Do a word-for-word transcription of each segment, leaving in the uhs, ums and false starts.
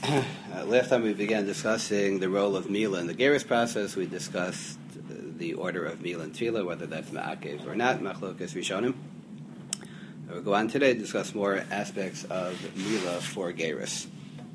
Uh, last time we began discussing the role of Mila in the Geras process. We discussed uh, the order of Mila and Tefillah, whether that's Ma'akev or not, Machlokas Rishonim. We'll go on today to discuss more aspects of Mila for Geras.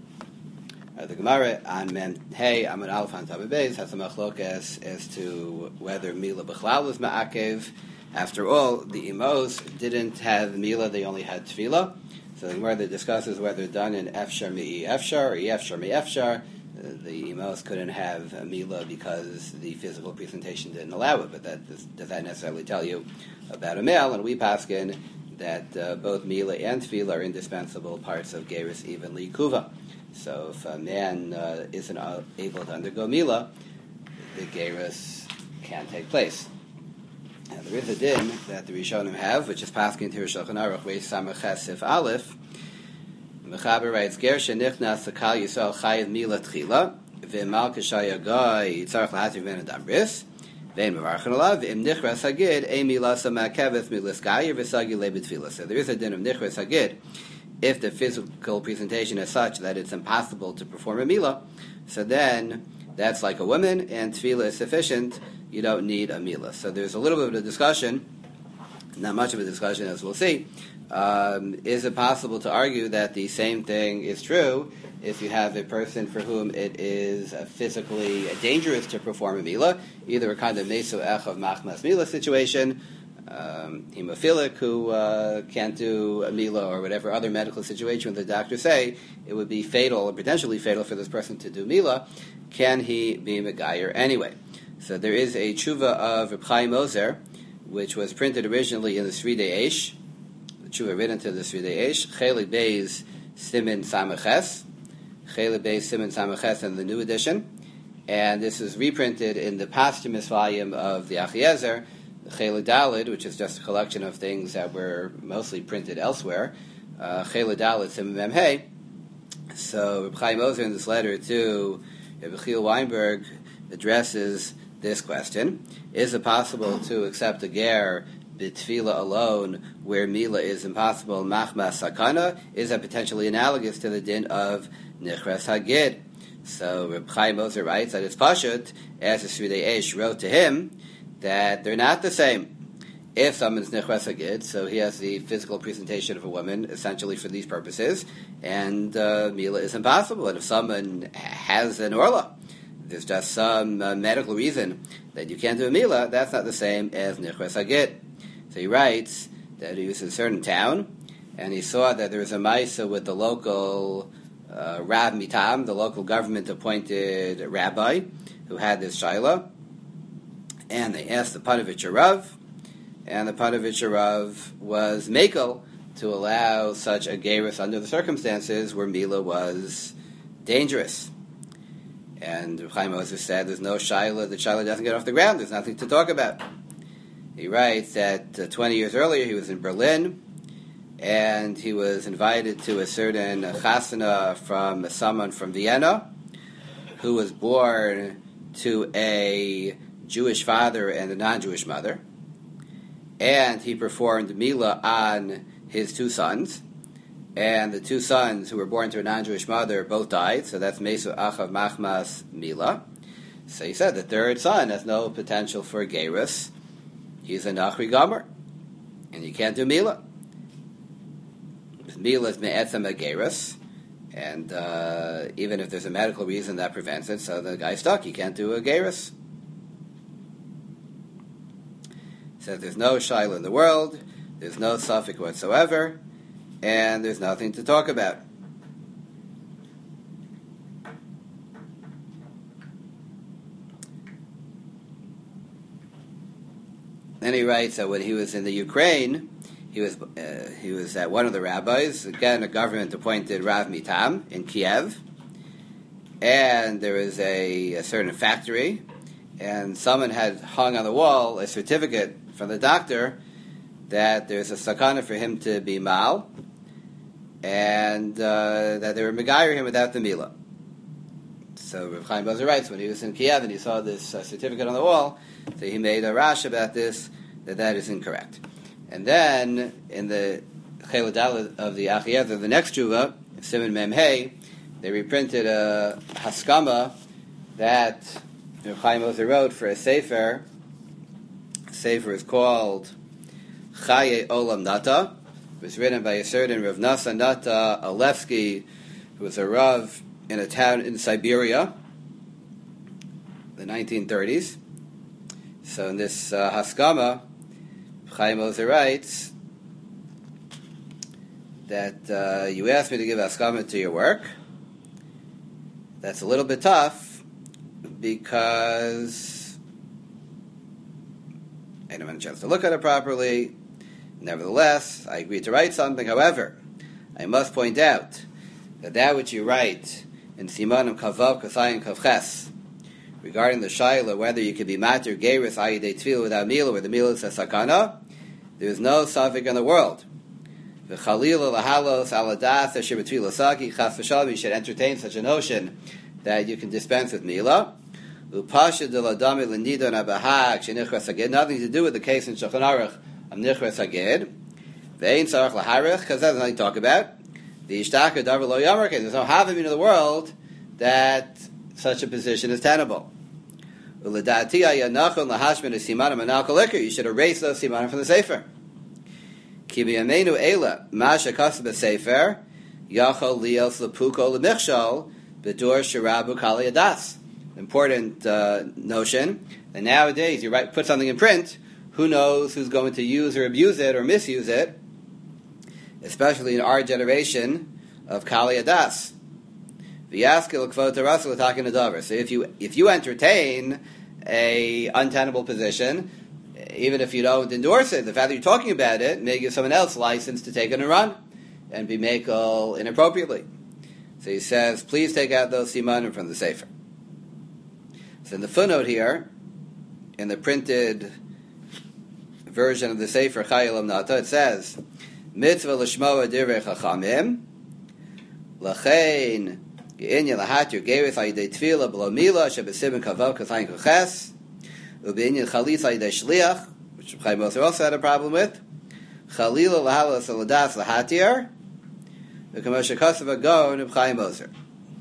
Uh, the Gemara on Mem Hey Amud Aleph on Tav Beis has a Machlokas as to whether Mila B'chlal is Ma'akev. After all, the Imos didn't have Mila; they only had Tefillah. So the Gemara discusses whether done in Efshar Mi Efshar or Efshar Mi Efshar. Uh, the Imos couldn't have a Mila because the physical presentation didn't allow it, but that does, does that necessarily tell you about a male? And we paskin that uh, both Mila and Tefillah are indispensable parts of Geras, even Likuva. So if a man uh, isn't uh, able to undergo Mila, the Geras can't take place. Now, there is a din that the Rishonim have, which is paskin to Shulchan Aruch Reis Samach Sif Aleph. Mechaber writes, Ger shenichnas sakal Yisrael chayiv mila tchila, v'mal k'shaya goy yitzarech lahativ ben adam bris, v'en mevarchen alav, v'im nichras hagid, e mila samakeveth milas gayer v'sagi lebet tefillah. So there is a din of nichras hagid. If the physical presentation is such that it's impossible to perform a mila, so then that's like a woman, and tefillah is sufficient. You don't need a mila. So there's a little bit of a discussion, not much of a discussion as we'll see. Um, is it possible to argue that the same thing is true if you have a person for whom it is uh, physically dangerous to perform a mila, either a kind of meso ech of machmas mila situation, um, hemophilic who uh, can't do a mila, or whatever other medical situation the doctors say it would be fatal or potentially fatal for this person to do mila, can he be megayer anyway? So there is a tshuva of Reb Chaim Ozer, which was printed originally in the Sridei Eish, the tshuva written to the Sridei Eish, Chelik Beis Simin Samaches, Chelik Beis Simin Samaches in the new edition, and this is reprinted in the posthumous volume of the Achiezer, the Chelik Dalid, which is just a collection of things that were mostly printed elsewhere, uh, Chelik Dalid Simin Mem Hey. So Reb Chaim Ozer in this letter to Reb Chil Weinberg addresses this question: is it possible to accept a ger b'tefillah alone where mila is impossible, machmas sakana? Is that potentially analogous to the din of nichras hagid? So Reb Chaim Ozer writes that it's pashut, as the Sridei Eish wrote to him, that they're not the same. If someone's nichras hagid, so he has the physical presentation of a woman, essentially for these purposes, and uh, mila is impossible. And if someone has an orla, there's just some uh, medical reason that you can't do a mila, that's not the same as nichras hagid. So he writes that he was in a certain town, and he saw that there was a maisa with the local uh, Rav Mitam, the local government-appointed rabbi, who had this shaila, and they asked the Panovich Rav, and the Panovich Rav was mekel to allow such a gerus under the circumstances where mila was dangerous. And Reb Chaim Ozer said, there's no shaila, the shaila doesn't get off the ground, there's nothing to talk about. He writes that uh, twenty years earlier he was in Berlin, and he was invited to a certain chasana from someone from Vienna, who was born to a Jewish father and a non-Jewish mother, and he performed mila on his two sons, and the two sons who were born to a non-Jewish mother both died, so that's Mesu Achav Machmas Mila. So he said the third son has no potential for Gerus. He's a Nachri Gomer, and you can't do Mila. Mila is Me'etzem a Gerus, and uh, even if there's a medical reason that prevents it, so the guy's stuck, he can't do a Gerus. He says there's no Shaila in the world, there's no suffix whatsoever, and there's nothing to talk about. Then he writes that when he was in the Ukraine, he was uh, he was at one of the rabbis, again a government-appointed Rav Mitam in Kiev, and there was a, a certain factory, and someone had hung on the wall a certificate from the doctor that there's a sakana for him to be mal, and uh, that they were megayer him without the mila. So Reb Chaim Ozer writes, when he was in Kiev and he saw this uh, certificate on the wall, so he made a rash about this, that that is incorrect. And then, in the Chelik Daled of the Achiezer, the next tshuva, Siman Mem Hey, they reprinted a Haskama that Reb Chaim Ozer wrote for a Sefer. The Sefer is called Chaye Olam Nata. It was written by a certain Rav Nasa Nata Alevsky, who was a Rav in a town in Siberia, the nineteen thirties. So in this uh, Haskama, Chaim Ozer writes that uh, you asked me to give Haskama to your work. That's a little bit tough because I didn't have a chance to look at it properly. Nevertheless, I agreed to write something. However, I must point out that that which you write in Simanim Kavav Kasayin Kavches regarding the Shaila, whether you can be matir Geiris Ayidei Tefillah without Mila, where the Mila is a sakana, there is no suffix in the world. The Chalila Lahalos Aladas Asher B'Tefillah Saki Chas V'Shalom, you should entertain such a notion that you can dispense with Mila. Upasha de Ladami L'Nidon Abahag Shenichras Agid, nothing to do with the case in Shulchan Aruch of Nichras Agid. Ve'ein Tzarach Laharich, because that's nothing to talk about. The Ishtaka Davar Lo Yamark, there's no havim in the world that such a position is tenable. You should erase those simanim from the Sefer. Important uh, notion. And nowadays, you write, put something in print, who knows who's going to use or abuse it or misuse it, especially in our generation of Kali Adas. So if you if you entertain a untenable position, even if you don't endorse it, the fact that you're talking about it may give someone else license to take it and run and be makel inappropriately. So he says, please take out those simanim from the Sefer. So in the footnote here, in the printed version of the Sefer Chai Olam Nata, it says, Mitzvah l'shmoa divrei chachamim, l'chein Ge'inya lahatir geiris ayidei tefillah b'lo mila shebesimin kavav kasayin kuches u'be'inya chalis ayidei shliach, which Chaim Ozer also had a problem with. Chalila lahalas aladas lahatir v'kamosh hakasav agon of Chaim Ozer.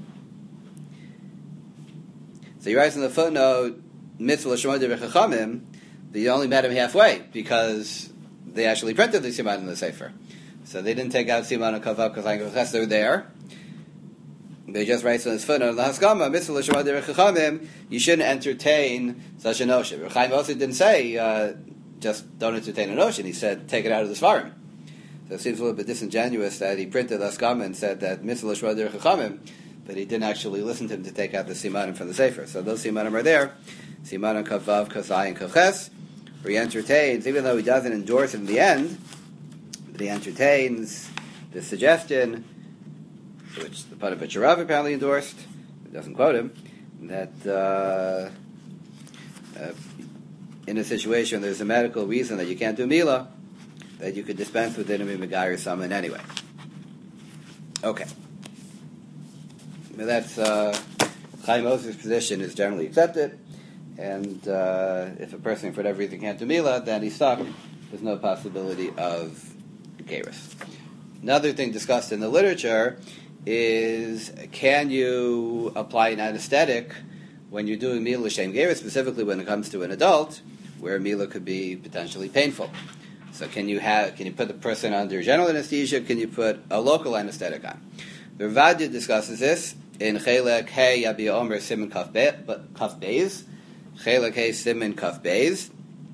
So he writes in the footnote, mitzvah l'shmoa divrei chachamim, but you only met him halfway because they actually printed the siman in the Sefer. So they didn't take out siman and kavav kasayin kuches; they were there. They just writes on his footnote, "Lahaskama mitzvah l'shema derech chachamim." You shouldn't entertain such a notion. Chaim also didn't say uh, just don't entertain a notion. He said take it out of the svarim. So it seems a little bit disingenuous that he printed Lahaskama and said that mitzvah l'shema derech chachamim, but he didn't actually listen to him to take out the simanim from the sefer. So those simanim are there. Simanim kavav kasai and kavches, where he entertains, even though he doesn't endorse it in the end, but he entertains the suggestion, which the Panavitch Rav apparently endorsed, it doesn't quote him, that uh, uh, in a situation there's a medical reason that you can't do Mila, that you could dispense with it and be Megayer someone anyway. Okay. Now that's, uh, Chaim Ozer's position is generally accepted, and uh, if a person for whatever reason can't do Mila, then he's stuck. There's no possibility of Geirus. Another thing discussed in the literature is, can you apply an anesthetic when you're doing Mila L'Shem Geirus, specifically when it comes to an adult, where Mila could be potentially painful. So can you have, can you put the person under general anesthesia? Can you put a local anesthetic on? The Ravadia discusses this in Chelek Hey Yabi Omer Siman Kaf Beis. Chelek Hey Siman Kaf Beis.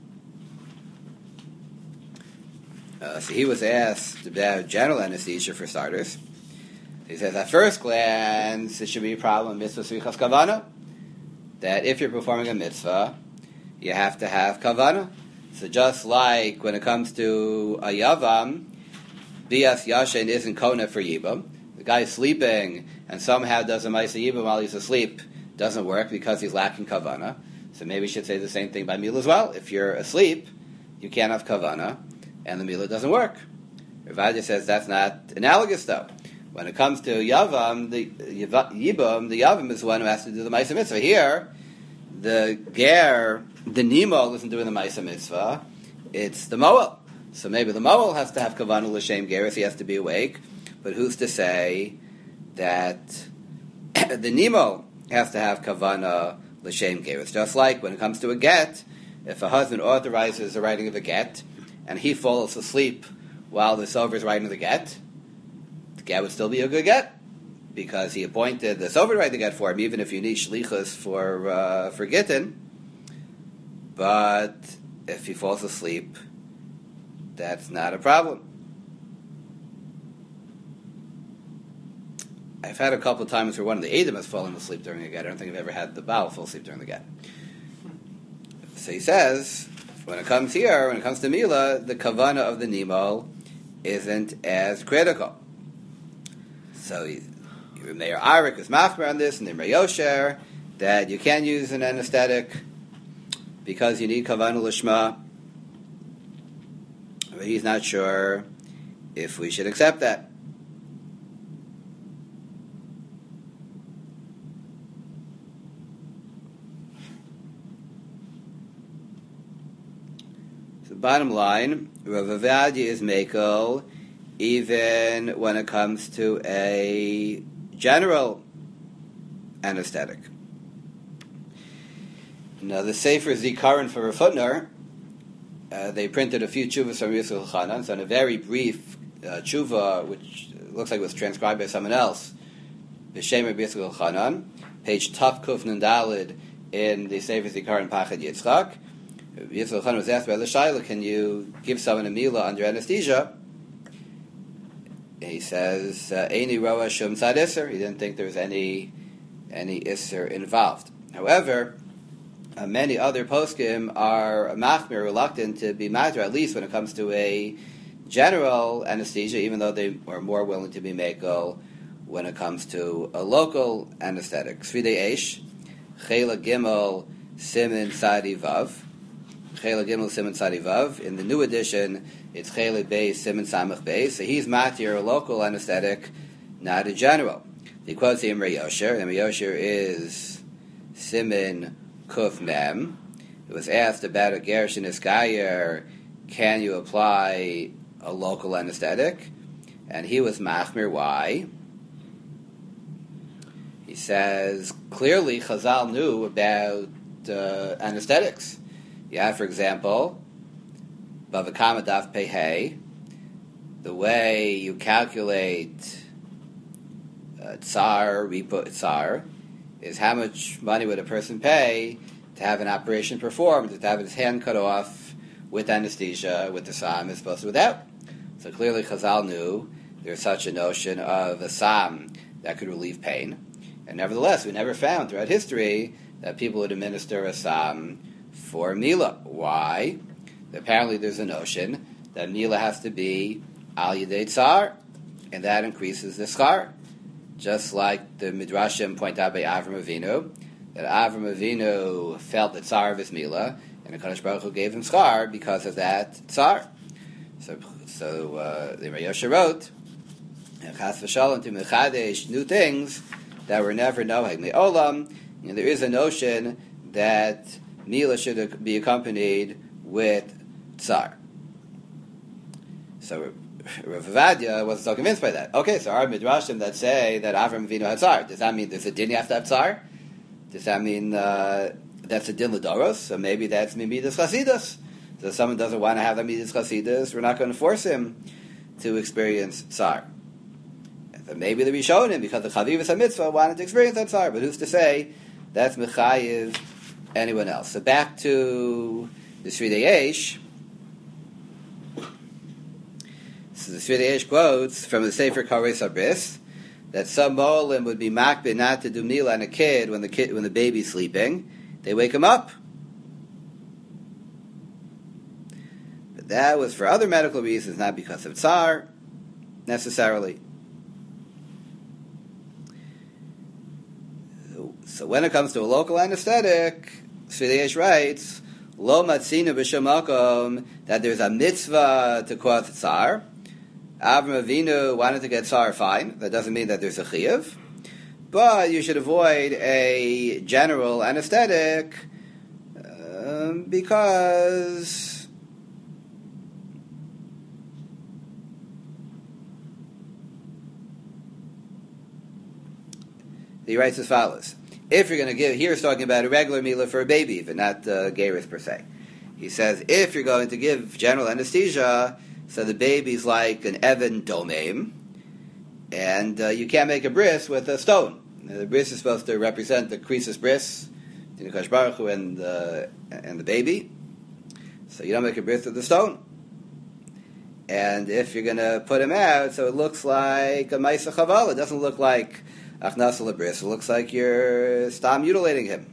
Uh, so he was asked about general anesthesia for starters. He says, at first glance, it should be a problem with mitzvah svichas kavana, that if you're performing a mitzvah, you have to have kavana. So just like when it comes to a yavam, bias yashin isn't kona for yibam. The guy is sleeping and somehow does a ma'aseh yibam while he's asleep, doesn't work because he's lacking kavana. So maybe we should say the same thing by mila as well. If you're asleep, you can't have kavana, and the mila doesn't work. Ravadia says that's not analogous though. When it comes to Yavam, the Yibam, the Yavam is the one who has to do the Ma'aseh Mitzvah. Here, the Ger, the Nimo isn't doing the Ma'aseh Mitzvah, it's the Moel. So maybe the Moel has to have Kavanah L'Shem Geirus, he has to be awake, but who's to say that the Nemo has to have kavana l'shem gerus. Just like when it comes to a get, if a husband authorizes the writing of a get, and he falls asleep while the sover is writing the get, the get would still be a good get, because he appointed the sover to write the get for him, even if you need shlichus for, uh, for gittin. But if he falls asleep, that's not a problem. I've had a couple of times where one of the Edom has fallen asleep during a get. I don't think I've ever had the Baal fall asleep during the get. So he says, when it comes here, when it comes to Mila, the kavana of the Nemo isn't as critical. So he, Meir Arik is machmer on this, and then Yosher, that you can use an anesthetic because you need kavana lishma. But he's not sure if we should accept that. So bottom line, Rav Ovadia is mekel even when it comes to a general anesthetic. Now, the Sefer Zikaron for Rav Hutner, uh, they printed a few tshuvas from Yisrael Chanan, so in a very brief uh, tshuva, which looks like it was transcribed by someone else, B'Shem Rabbi Yisrael Chanan, page Tav Kuf Nun Daled in the Sefer Zikaron Pachad Yitzchak. Yisrael Chanan was asked by the Shaila, can you give someone a mila under anesthesia? He says, Eini roa shum tzad iser. He didn't think there was any any iser involved. However, uh, many other poskim are machmir, reluctant to be matter, at least when it comes to a general anesthesia, even though they are more willing to be mekel when it comes to a local anesthetic. Svidei Eish, Chela Gimel Simin Sadi Vav. Chela Gimel Simin Sadi Vav. In the new edition, it's Chela Beis Simin Samach Beis. So he's matir, a local anesthetic, not a general. He quotes the Imre Yosher. Imre Yosher is Simin Kuf Mem. It was asked about a Gersh in Iskayer, can you apply a local anesthetic? And he was machmir. Why? He says, clearly Chazal knew about uh, anesthetics. Yeah, for example, Bavakama Daf Pehei, the way you calculate uh, tsar, repo tsar, is how much money would a person pay to have an operation performed, to have his hand cut off with anesthesia, with the sam, as opposed to without. So clearly Chazal knew there's such a notion of a sam that could relieve pain. And nevertheless, we never found throughout history that people would administer a sam for Mila. Why? Apparently there's a notion that Mila has to be al yedei tsar, and that increases the schar. Just like the Midrashim point out by Avram Avinu, that Avram Avinu felt the tsar of his Mila, and the Kadosh Baruch Hu gave him schar because of that tsar. So, so uh, the Rayosha wrote, Chas v'shalom to mechadesh, new things that were never noheg me'olam, and there is a notion that Mila should be accompanied with tsar. So Rav Ovadia wasn't so convinced by that. Okay, so our midrashim that say that Avram Avinu had tsar, does that mean there's a din you have to have tsar? Does that mean uh, that's a din l'doros? So maybe that's midas chasidus. So if someone doesn't want to have that midas chasidus, we're not going to force him to experience tsar. So maybe the Rishonim, because the Chavivus HaMitzvah, wanted to experience that tsar, but who's to say that's mechayiv anyone else? So back to the Sridei Eish. So the Sridei Eish quotes from the Sefer Kares Abris that some Mo'olim would be makbid not to do Mila on a kid when the kid when the baby's sleeping. They wake him up. But that was for other medical reasons, not because of tsar, necessarily. So when it comes to a local anesthetic, Sridei Eish writes, Lo matzina b'shem makom, that there's a mitzvah to quote tsar. Avram Avinu wanted to get tsar, fine. That doesn't mean that there's a chiyuv. But you should avoid a general anesthetic um, because he writes as follows. If you're going to give, here he's talking about a regular milah for a baby, but not uh, gerus per se. He says, if you're going to give general anesthesia, so the baby's like an Evan domain, and uh, you can't make a bris with a stone. Now, the bris is supposed to represent the krisis bris, the Nekadosh Baruch Hu and the, and the baby. So you don't make a bris with the stone. And if you're going to put him out, so it looks like a Maisa Chaval. It doesn't look like Achnasa Labris. It looks like you're stam mutilating him.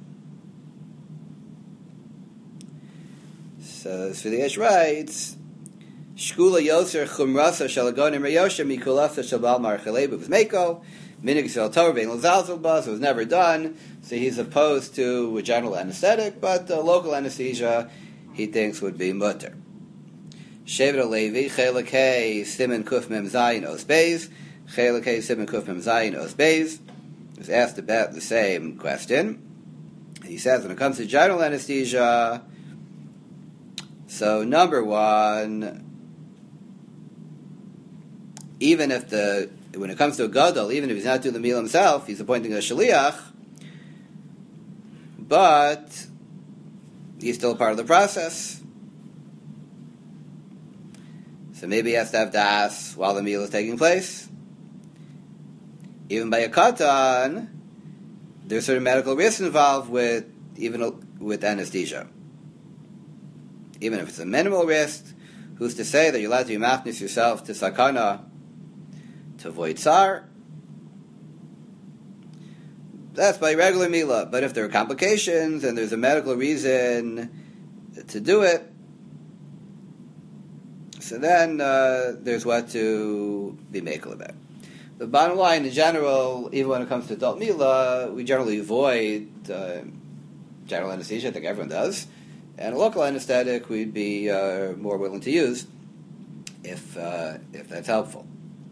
So Sfidei writes, Shkula Yoser Chumrasa Shalagonim Reyosha Mikulasa Shabal Marchalebu was Mako, Minig Sel Torah Bein Lazalzalbas, it was never done. So he's opposed to a general anesthetic, but uh, local anesthesia he thinks would be mutter. Shevet Levi, Chelak Hey, Siman Kuf Mem Zayin Os Beis, Chelak Hey, Siman Kuf Mem Zayin Os Beis, was asked about the same question. He says when it comes to general anesthesia, so number one, even if the, when it comes to a gadol, even if he's not doing the meal himself, he's appointing a shaliach, but he's still part of the process. So maybe he has to have das while the meal is taking place. Even by a katan, there's certain medical risks involved with even with anesthesia. Even if it's a minimal risk, who's to say that you're allowed to be machnis yourself to sakana to avoid tsar? That's by regular milah. But if there are complications and there's a medical reason to do it, so then uh, there's what to be makel about. The bottom line, in general, even when it comes to adult milah, we generally avoid uh, general anesthesia. I think everyone does. And a local anesthetic we'd be uh, more willing to use if uh, if that's helpful.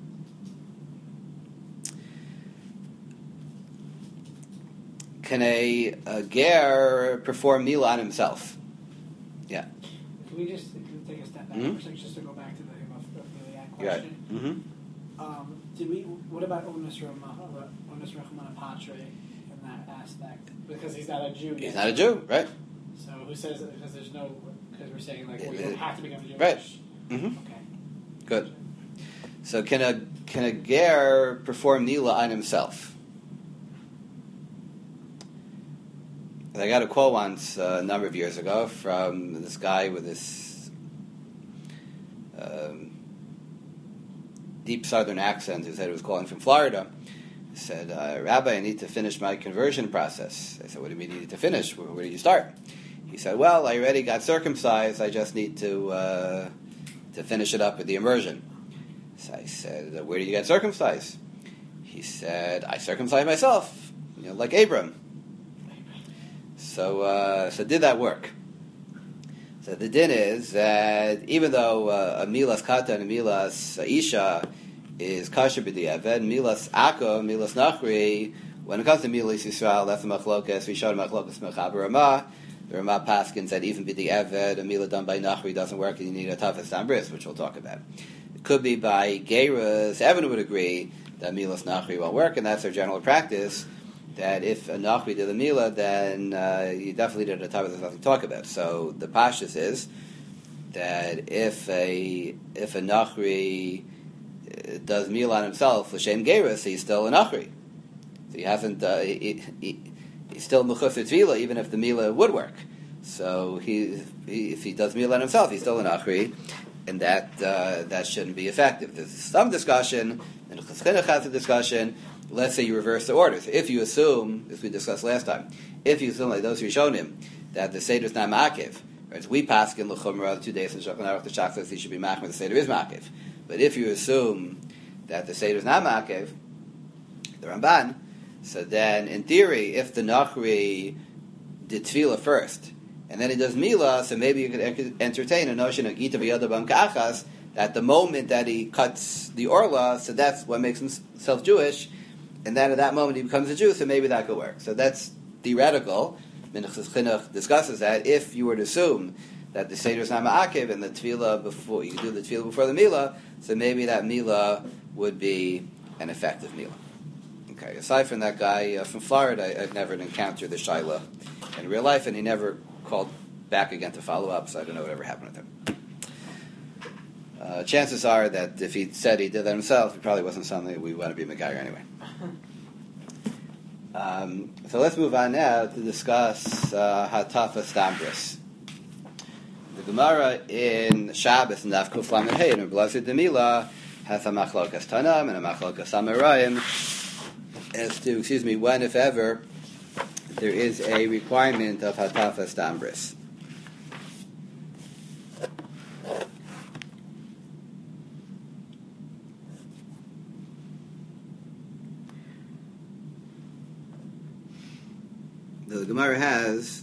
Can a, a ger perform milah on himself? Yeah. Can we just take a step back Mm-hmm. for a second, just to go back to the Eliab question? Right. Mm-hmm. Um, did we? What about Onus Rachman Patre in that aspect? Because he's not a Jew yet. He's not a Jew, right? So who says that? Because there's no. Because we're saying like, well, you It- don't have to become a Jew. right. Mm-hmm. Okay. Good. So can a can a ger perform nila on himself? I got a quote once uh, a number of years ago from this guy with this um, deep southern accent who said he was calling from Florida. He said, uh, Rabbi, I need to finish my conversion process. I said, what do you mean you need to finish? Where, where do you start? He said, well, I already got circumcised. I just need to uh, to finish it up with the immersion. So I said, where do you get circumcised? He said, I circumcised myself, you know, like Abram. So, uh, so did that work? So the din is that even though uh, a milas kata and a milas isha is kasher b'diavad, milas ako, milas nachri, when it comes to milas Yisrael, that's a machlokas. We showed a machlokas mechaber Ramah. The Ramah paskins that even b'diavad, a milah done by nachri doesn't work, and you need a tafas tambris, which we'll talk about. It could be by gerus. Evan would agree that milas nachri won't work, and that's our general practice. That if a nachri did the milah, then uh, you definitely did a tavas. There's nothing to talk about. So the pashtus is that if a if a nachri does milah on himself l'shem gerus, he's still a nachri. So he hasn't. Uh, he, he, he's still mechufer tefillah, even if the milah would work. So he, he if he does milah on himself, he's still a nachri, and that uh, that shouldn't be effective. There's some discussion, and Chas Chinuch has a discussion. Let's say you reverse the orders. If you assume, as we discussed last time, if you assume, like those who shown him, that the Seder is not Makiv, right? So we pass in L'chumra, two days in Shulchan Aruch, the Shach says he should be Makiv, the Seder is Makiv. But if you assume that the Seder is not Makiv, the Ramban, so then, in theory, if the Nachri did Tefillah first, and then he does Milah, so maybe you could entertain a notion of Gita B'yadabam Ka'achas, that the moment that he cuts the Orla, so that's what makes himself Jewish, and then at that moment he becomes a Jew, so maybe that could work. So that's theoretical. Minchas Chinuch discusses that if you were to assume that the Seder is not Ma'akiv and the Tefillah before, you do the Tefillah before the Milah, so maybe that Milah would be an effective Milah. Okay, aside from that guy uh, from Florida, I, I've never encountered the Shaila in real life, and he never called back again to follow up, so I don't know whatever happened with him. Uh, chances are that if he said he did that himself, it probably wasn't something we want to be Megayer anyway. Um, so let's move on now to discuss uh, Hatafa Stambris. The Gemara in Shabbos and Daf Kuf Lamed Hey and Blazid Demila has a machlokas Tanam and a machlokas Amarayim as to, excuse me, when, if ever, there is a requirement of Hatafa Stambris. The Gemara has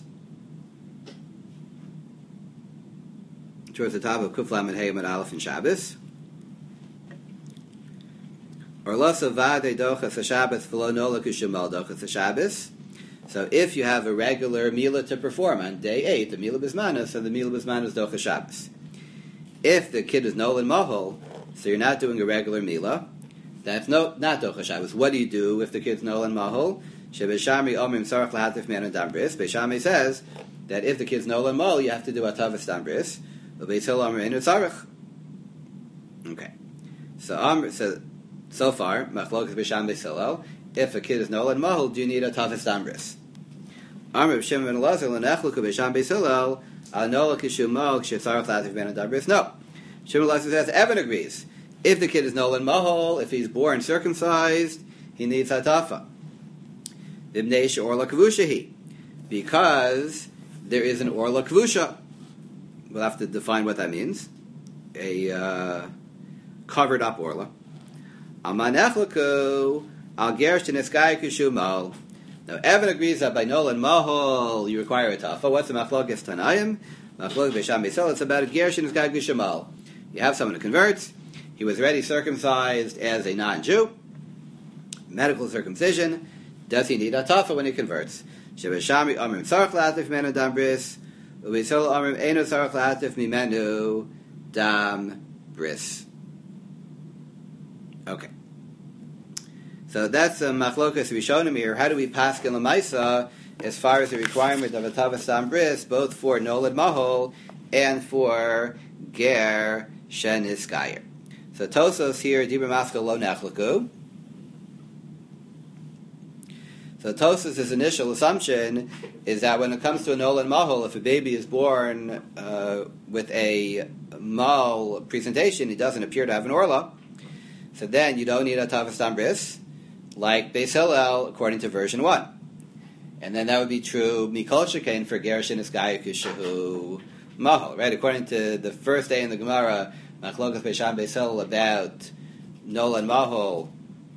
towards the top of Kuf Lamed Hey Amud Aleph in Shabbos. Orlosa vade dochas haShabbos v'lo nola kushumal dochas haShabbos. So if you have a regular mila to perform on day eight, the mila bismanos, so the mila bismanos dochas Shabbos. If the kid is nolan mahol, so you're not doing a regular mila, that's no not dochas Shabbos. What do you do if the kid's nolan mahol? Shebeshami omrim sarach lahatif man dambris. Beishami says that if the kid's nolan mahol, you have to do a tavas dambris. Okay, so um, so so far, machlokas b'sham b'silel. If a kid is nolan mahol, do you need a tafis dambris? Amr b'shem ben Elazar l'nechluka b'sham b'silel al nola kishu mahol k'shetzarach latif ben dambris. No, Shem Elazar says Evan agrees. If the kid is nolan mahol, if he's born circumcised, he needs hatafa. V'bnei she'orla kavushahi, because there is an orla kavusha. We'll have to define what that means. A uh, covered up orla. Amanechlaku al gersh t'neskai kushumal. Now, Evan agrees that by nolan mahol you require a tafa. What's the machlokas tanayim? Machlokas b'sham b'sel. It's about a gersh t'neskai kushumal. You have someone who converts. He was already circumcised as a non-Jew. Medical circumcision. Does he need a tafa when he converts? Shebeshami amrim tzarich latif menu dambris. Ubisol amrim eino tzarich latif mimenu dam bris. Okay. So that's a machlokas rishonim here. How do we pass in l'maisa as far as the requirement of a tavas dam bris, both for nolad mahol and for ger shenis gayer? So Tosos here, dibur maskal lo nechlaku. So Tosos' initial assumption is that when it comes to a nolan mahol, if a baby is born uh, with a mal presentation, he doesn't appear to have an orla, so then you don't need a tavas dam bris, like Beis Hillel, according to version one. And then that would be true mikol shekain for ger shenis gayer kishehu mahol, right? According to the first day in the Gemara, machlokas beisham Beis Hillel about nolan mahol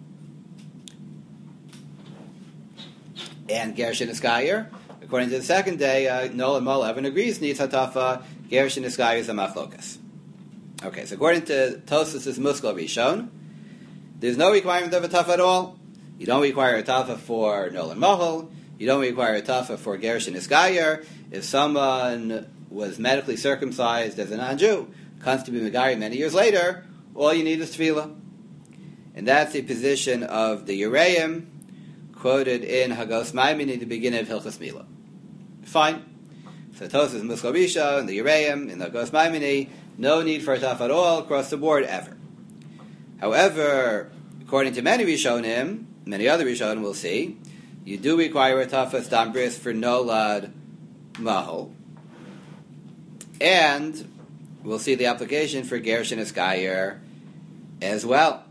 and Gersh and Iskayer. According to the second day, uh, Nolan Mol Evan agrees needs hatafa. Gersh and Iskayer is a machlokas. Okay, so according to Tosfos' Muskal Rishon, there's no requirement of a tafa at all. You don't require a tafa for Nolan Mohol. You don't require a tafa for Gersh and Iskayer. If someone was medically circumcised as a non-Jew, comes to be Megari many years later, all you need is tefillah. And that's the position of the Yereim, quoted in Hagos Maimini at the beginning of Hilchos Mila. Fine. So Tosfos Muskal Rishon and the Yereim in the Hagos Maimini, no need for a taf at all across the board ever. However, according to many Rishonim, many other Rishonim will see, you do require a tafas dam bris for nolad mahol, and we'll see the application for gersh and iskayer as well.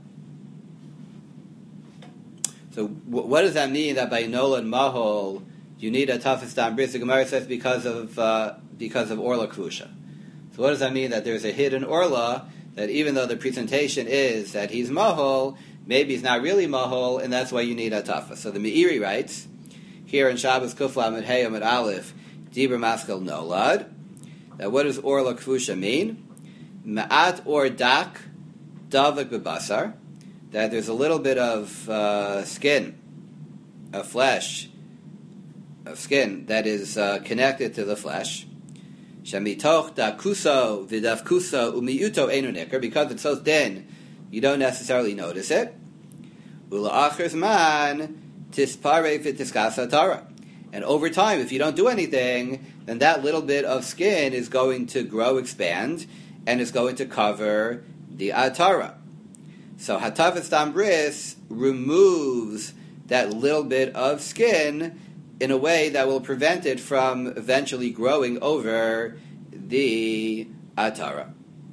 So what does that mean that by nolad mahol you need a tafas dam bris? The Gemara says because of uh, because of orla krusha. So what does that mean? That there's a hidden orla, that even though the presentation is that he's mahol, maybe he's not really mahol, and that's why you need a tafas. So the Meiri writes here in Shabbos Kuf Lamed Hey Amud Aleph, Dibur Maskal Nolad, that what does orla krusha mean? Ma'at or dak davak b'basar, that there's a little bit of uh, skin, of flesh, of skin that is uh, connected to the flesh. Shamitoch da kuso v'daf kuso umiuto enu nikar, because it's so thin, you don't necessarily notice it. Ula'achar zman tispare v'tiskas Torah. And over time, if you don't do anything, then that little bit of skin is going to grow, expand, and is going to cover the atara. So hatavas dam bris removes that little bit of skin in a way that will prevent it from eventually growing over the atara.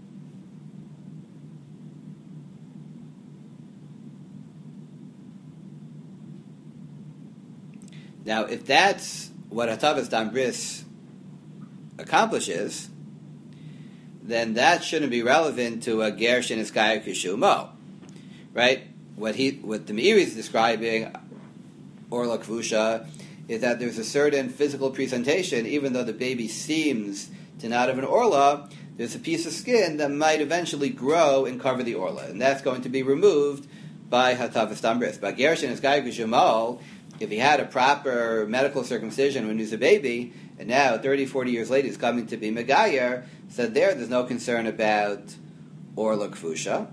Now, if that's what hatavas dam bris accomplishes, then that shouldn't be relevant to a ger sheniskaya kishumo, right? What he, what the Meiri is describing, orla kvusha, is that there's a certain physical presentation, even though the baby seems to not have an orla, there's a piece of skin that might eventually grow and cover the orla, and that's going to be removed by hatavas dam bris. By ger sheniskaya kishumo, if he had a proper medical circumcision when he was a baby, and now thirty, forty years later he's coming to be Megayer, so there, there's no concern about Orla Kfusha.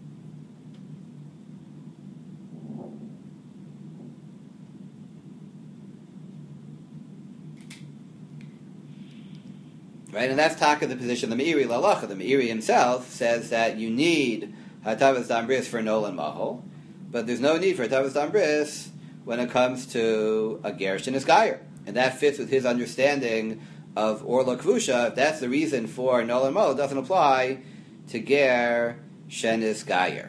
Right, and that's taka the position of the Meiri Lalacha. The Meiri himself says that you need Hatavas dam bris for Nolan Mahol, but there's no need for Hatavas dam bris when it comes to a ger sheniskaya. And that fits with his understanding of Orla Kvusha. If that's the reason for Nolan Mahol, it doesn't apply to ger sheniskaya.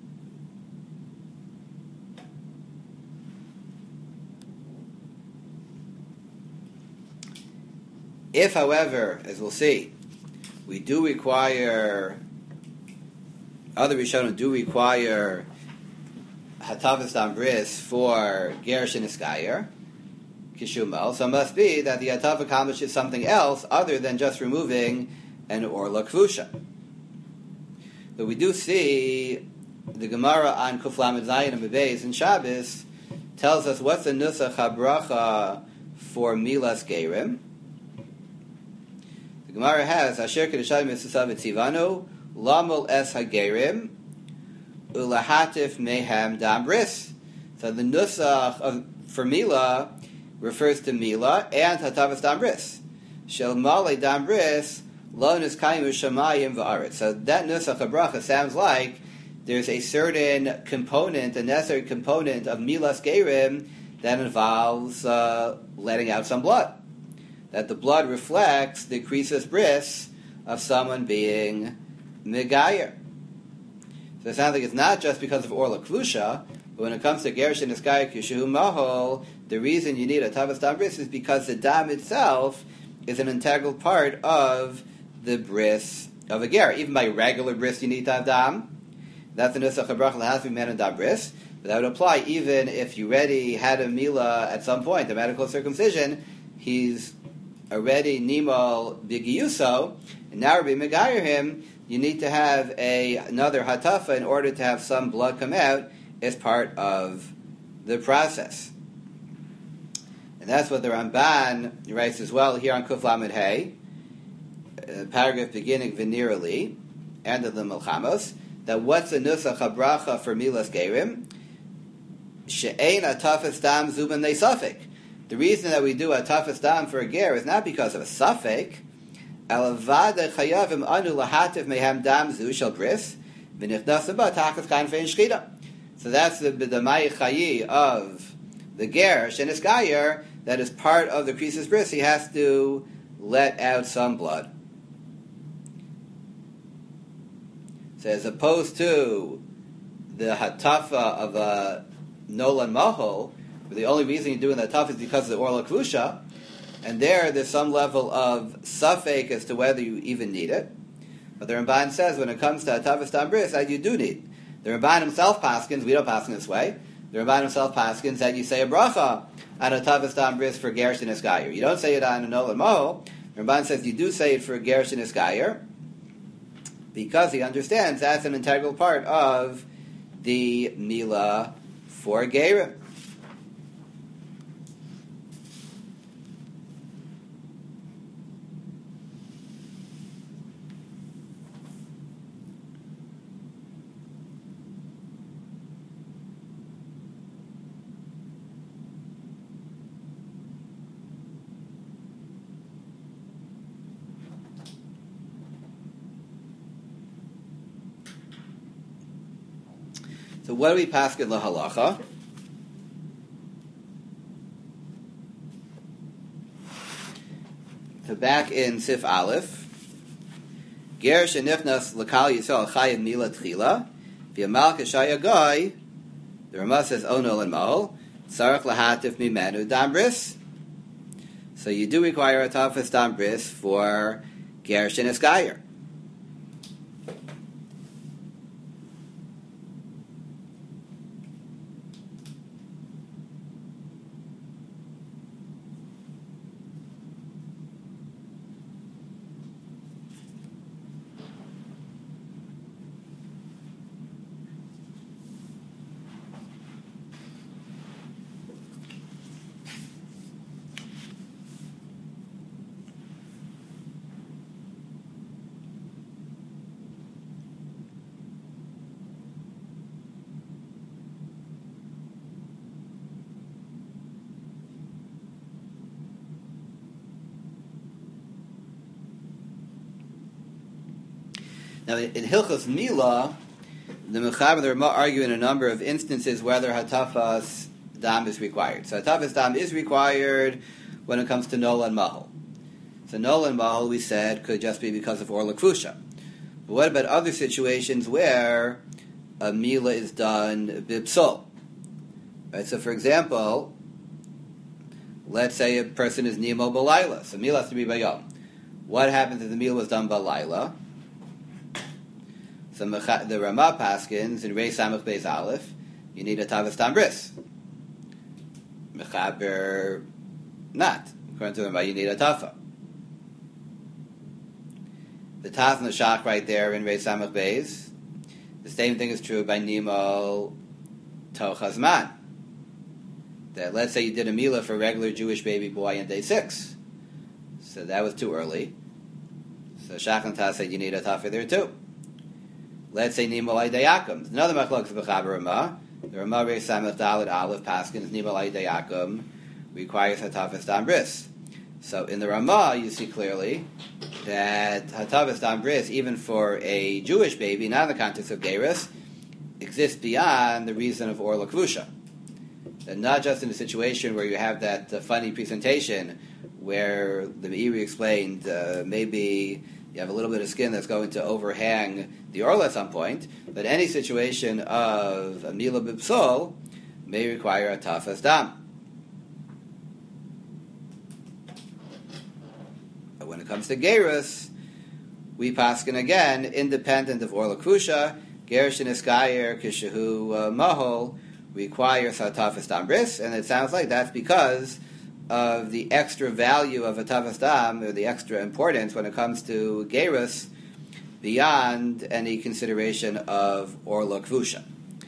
If, however, as we'll see, we do require, other Rishonim do require Hatavas dam bris for ger sheniskaya, Kishumal, so it must be that the Atav accomplishes something else other than just removing an Orla Kvusha. But we do see the Gemara on Kuf Lamed Zayin and Bebeis and Shabbos tells us what's the Nusach HaBracha for Milas Gerim. The Gemara has Asher Kedushay Mitzvah Tzivanu Lamul Es HaGerim Ulahatif Mehem Dam Bris. So the Nusach of, for Mila refers to Mila and Hatavas dam bris. Shel Male dam bris lo niskayim shamayim va'aretz. So that nusach habracha sounds like there's a certain component, a necessary component of Milas Gerim that involves uh, letting out some blood. That the blood reflects the krisis bris of someone being Megayer. So it sounds like it's not just because of Orla Kvusha, but when it comes to ger sheniskaya kishu mahol, the reason you need a Hatavas dam bris is because the dam itself is an integral part of the bris of a ger. Even by regular bris, you need to have dam. That's the nusach habracha that has to be met in dam bris. But that would apply even if you already had a mila at some point, a medical circumcision. He's already nimal b'giyuso, and now we're being megayer him. You need to have a another hatafa in order to have some blood come out as part of the process. And that's what the Ramban writes as well here on Kuf Lamed Hey, uh, paragraph beginning Venirali, end of the Melchamos, that what's the Nusach HaBracha for Milas Gerim? She'ein atafas dam zuban ne'safek. The reason that we do atafas dam for a ger is not because of a safek, alavada chayavim anu lahativ mehem dam zu shel bris, v'nichnasem ba tachas kain fein shchita. So that's the b'damai chayi of the ger sheniskaya, that is part of the krisis bris. He has to let out some blood. So as opposed to the hatafa of a nolan mahol, where the only reason you're doing the hatafa is because of the orla kvusha, and there there's some level of safek as to whether you even need it. But the Ramban says when it comes to hatafas dam bris, that you do need. The Ramban himself paskins, we don't paskin this way. The Ramban himself paskins that you say a bracha on hatafas dam bris for ger sheniskaya. You don't say it on a nolan mahol. The Ramban says you do say it for ger sheniskaya, because he understands that's an integral part of the Mila for Gerim. So what do we pass in lahalacha? So back in Sif Aleph, Ger shenifnas l'kal Yisrael chayiv mila tchila, v'yamal k'shaya goy, the Ramah says, Onol and Mahol, tzarech lahatif mimenu dam bris. So you do require a tafas dam bris for Ger shenisgayer. Now, in Hilchos Mila, the Mechaber and the Ramah argue in a number of instances whether Hatafas Dam is required. So Hatafas Dam is required when it comes to Nola and Mahal. So Nola and Mahal, we said, could just be because of Orla Kvusha. But what about other situations where a Mila is done Bipsol? Right, so, for example, let's say a person is Nemo Balayla. So Mila has to be Bayom. What happens if the Mila was done Balayla? So the Ramah Paskins in Rei Samach Beis Aleph, you need a Tavas Dam Bris. Mechaber, not. According to the Ramah, you need a Tafa. The Taz and the Shach right there in Rei Samach Beis. The same thing is true by Nimo Tochazman. That let's say you did a Mila for a regular Jewish baby boy on day six. So that was too early. So Shach and Taz said you need a Tafa there too. Let's say Nimolai Dayakum. Another machlokes of Mechaber Ramah. The Ramah Rei Samach Dalet Aleph Paskins Nimolai Dayakum requires Hatafas Dam Bris. So in the Ramah, you see clearly that Hatafas Dam Bris, even for a Jewish baby, not in the context of Geirus, exists beyond the reason of Orla Kvusha. And not just in a situation where you have that uh, funny presentation where the Meiri explained uh, maybe you have a little bit of skin that's going to overhang the Orla at some point, but any situation of a Mila Bipsol may require a Tafas Dam. But when it comes to Geirus, we paskin again, independent of Orla Kvusha, Gerish and Iskayer, Kishahu Mahol, requires a Tafas Dam Bris, and it sounds like that's because of the extra value of a Tafas Dam, or the extra importance when it comes to Geirus, beyond any consideration of Orla Kvusha.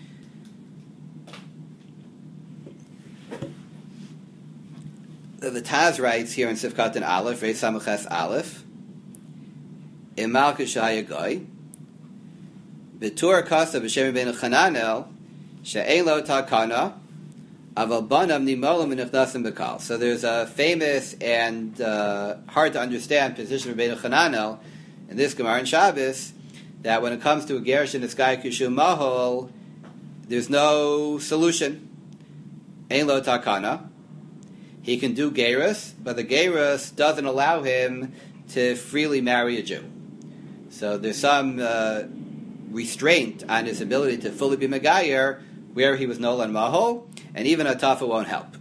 The Taz writes here in Sifkat and Aleph, Rei Samachas Aleph, Imal Kishaya Goy, B'tur Kasa B'Shem Ben Chananel, She'ein Lo Takana, Aval Banam Nimolam Nichnasim B'Kal. So there's a famous and uh, hard to understand position of Ben Chananel in this Gemara in Shabbos, that when it comes to a Gerish and a Sky Kishum Mahol, there's no solution. Ein Lo Takana. He can do Geirus, but the Geirus doesn't allow him to freely marry a Jew. So there's some uh, restraint on his ability to fully be Megayer where he was Nolan Mahol, and even a Tafa won't help.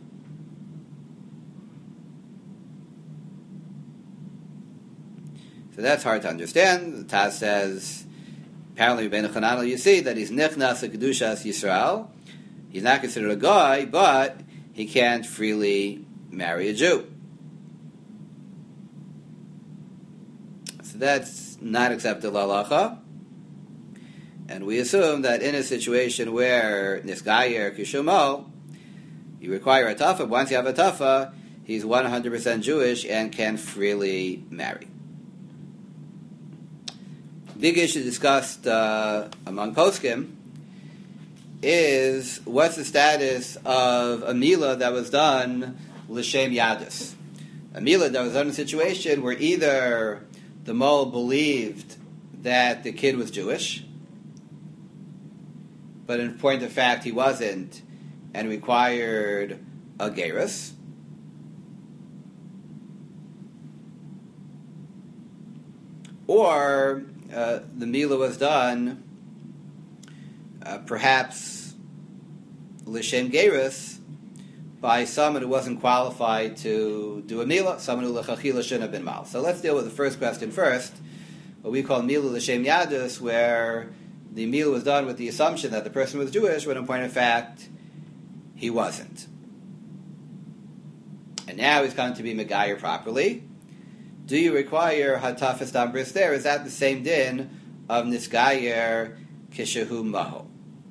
So that's hard to understand. The Taz says, apparently Ben Chananel, you see that he's Nichnas Kedushas Yisrael. He's not considered a guy, but he can't freely marry a Jew. So that's not accepted halacha. And we assume that in a situation where Nisgayer Kishumo, you require a tafa. Once you have a tafa, he's one hundred percent Jewish and can freely marry. Big issue discussed uh, among poskim is what's the status of a mila that was done l'shem yadus. A mila that was done in a situation where either the mole believed that the kid was Jewish, but in point of fact he wasn't, and required a gerus. Or uh, the Mila was done uh, perhaps l'shem gerus by someone who wasn't qualified to do a Mila, someone who l'chachila shouldn't have been mal. So let's deal with the first question first, what we call Mila l'shem yadus, where the Mila was done with the assumption that the person was Jewish, when in point of fact he wasn't. And now he's come to be Megayer properly. Do you require Hatafas Dam Bris there? Is that the same din of Nisgayer Kishahu Maho?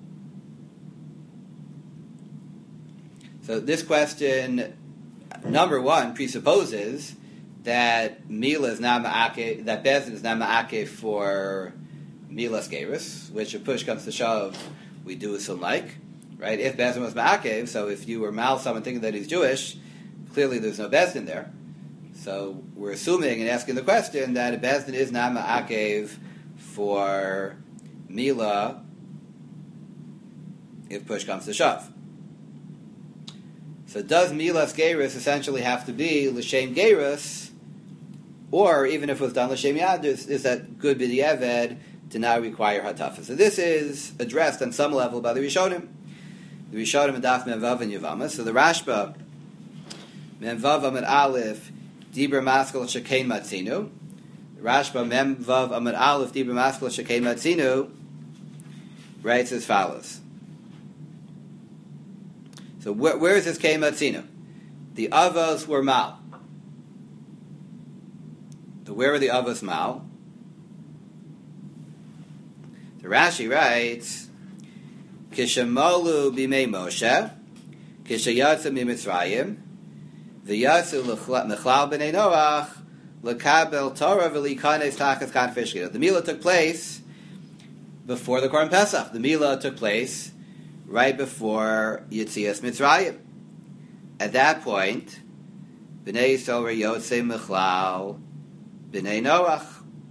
So this question, number one, presupposes that Mila is not ma'ake, that Bezdin is not ma'ake for Milas Gerus, which if push comes to shove, we do assume like, right? If Bezdin was ma'ake, so if you were mal someone thinking that he's Jewish, clearly there's no Bezdin there. So we're assuming and asking the question that a Bezdin is not ma'akev for Mila if push comes to shove. So does Milas Gerus essentially have to be L'Shem Gerus, or even if it was done L'Shem Yadus, is that good b'di'eved to now require Hatafa? So this is addressed on some level by the Rishonim. The Rishonim and Daf Memvav and Yavama. So the Rashba, Memvav Amid Aleph, Dibra Maskal Shekain Matzinu. Rashba Mem Vav Amid Aleph Dibra Maskal Shekain Matzinu writes as follows. So where, where is this Kain Matzinu? The Avos were Mal. So where are the Avos Mal? So Rashi writes, Kishamalu Bimei Moshe, Kishayatsa Mimitzrayim, V'yatsu Mechlal B'nei Noach, L'kabel Torah V'likanes Takas Kan Fishkina. The Mila took place before the Korban Pesach. The Mila took place right before Yitzias Mitzrayim. At that point, B'nei Yisrael were Yotzei Mechlal B'nei Noach.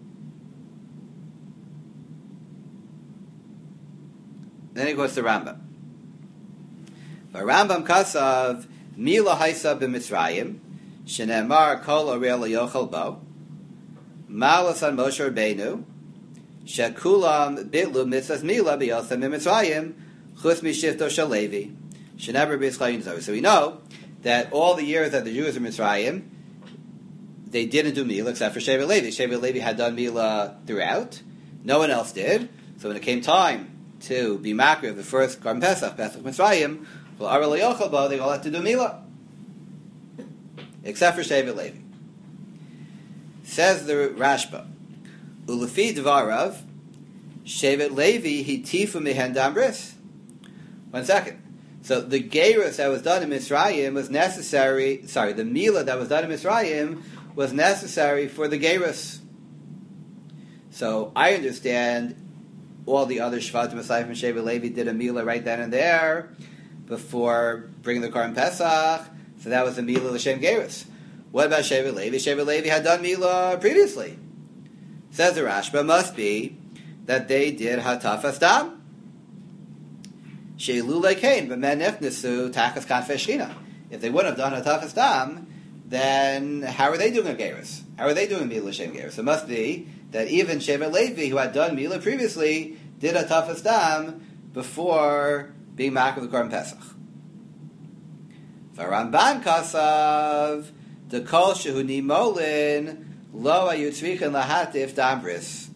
Then he goes to Rambam. But Rambam Kasav, Mila Haisa b'Mitzrayim, Shenemar Kol Orel Yochel Bo, Malas on Moshe Rabbeinu, Shekulam Bitlu Mitzvahs Mila B'Yosem b'Mitzrayim, Chus Mishifto Shalevi, Shenever B'Yitzchayim Zoh. So we know that all the years that the Jews were in Mitzrayim, they didn't do Mila except for Shevet Levi. Shevet Levi had done Mila throughout. No one else did. So when it came time to be makriv the first Korban Pesach, Pesach Mitzrayim, well, Arel Yochel Bo, they all had to do Mila, except for Shevet Levi. Says the Rashba, Ulefi Dvarav, Shevet Levi hitifu mehen dam bris. One second. So the gerus that was done in Mitzrayim was necessary. Sorry, the Mila that was done in Mitzrayim was necessary for the gerus. So I understand all the other Shvatim aside from Shevet Levi did a Mila right then and there before bringing the Korban Pesach. So that was a Mila l'Shem Gerus. What about Shevet Levi? Shevet Levi had done Mila previously. Says the Rashba, must be that they did Hatafas Dam. She'elu lekein b'men nifnesu takas kanfei shechina. If they wouldn't have done Hatafas Dam, then how are they doing a Gerus? How are they doing Mila l'Shem Gerus? It must be that even Shevet Levi, who had done Mila previously, did Hatafas Dam before being Makar of the Korban Pesach. V'Ramban Kasav, the Kol Shehu Nimolin, Lo Ayu Tzrichen Lahatif Dam Bris.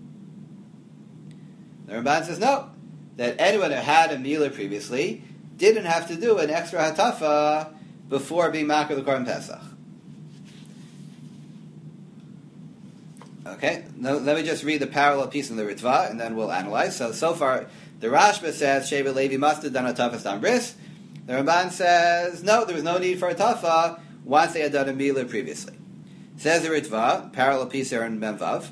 The Ramban says no, that anyone who had a Mila previously didn't have to do an extra Hatafa before being Makar of the Korban Pesach. Okay, now, let me just read the parallel piece in the Ritva, and then we'll analyze. So, so far, the Rashba says Shevet Levi must have done a Tafas Dam Bris. The Ramban says, no, there was no need for a Tafa once they had done a Mila previously. Says the Ritva, parallel piece here in Memvav,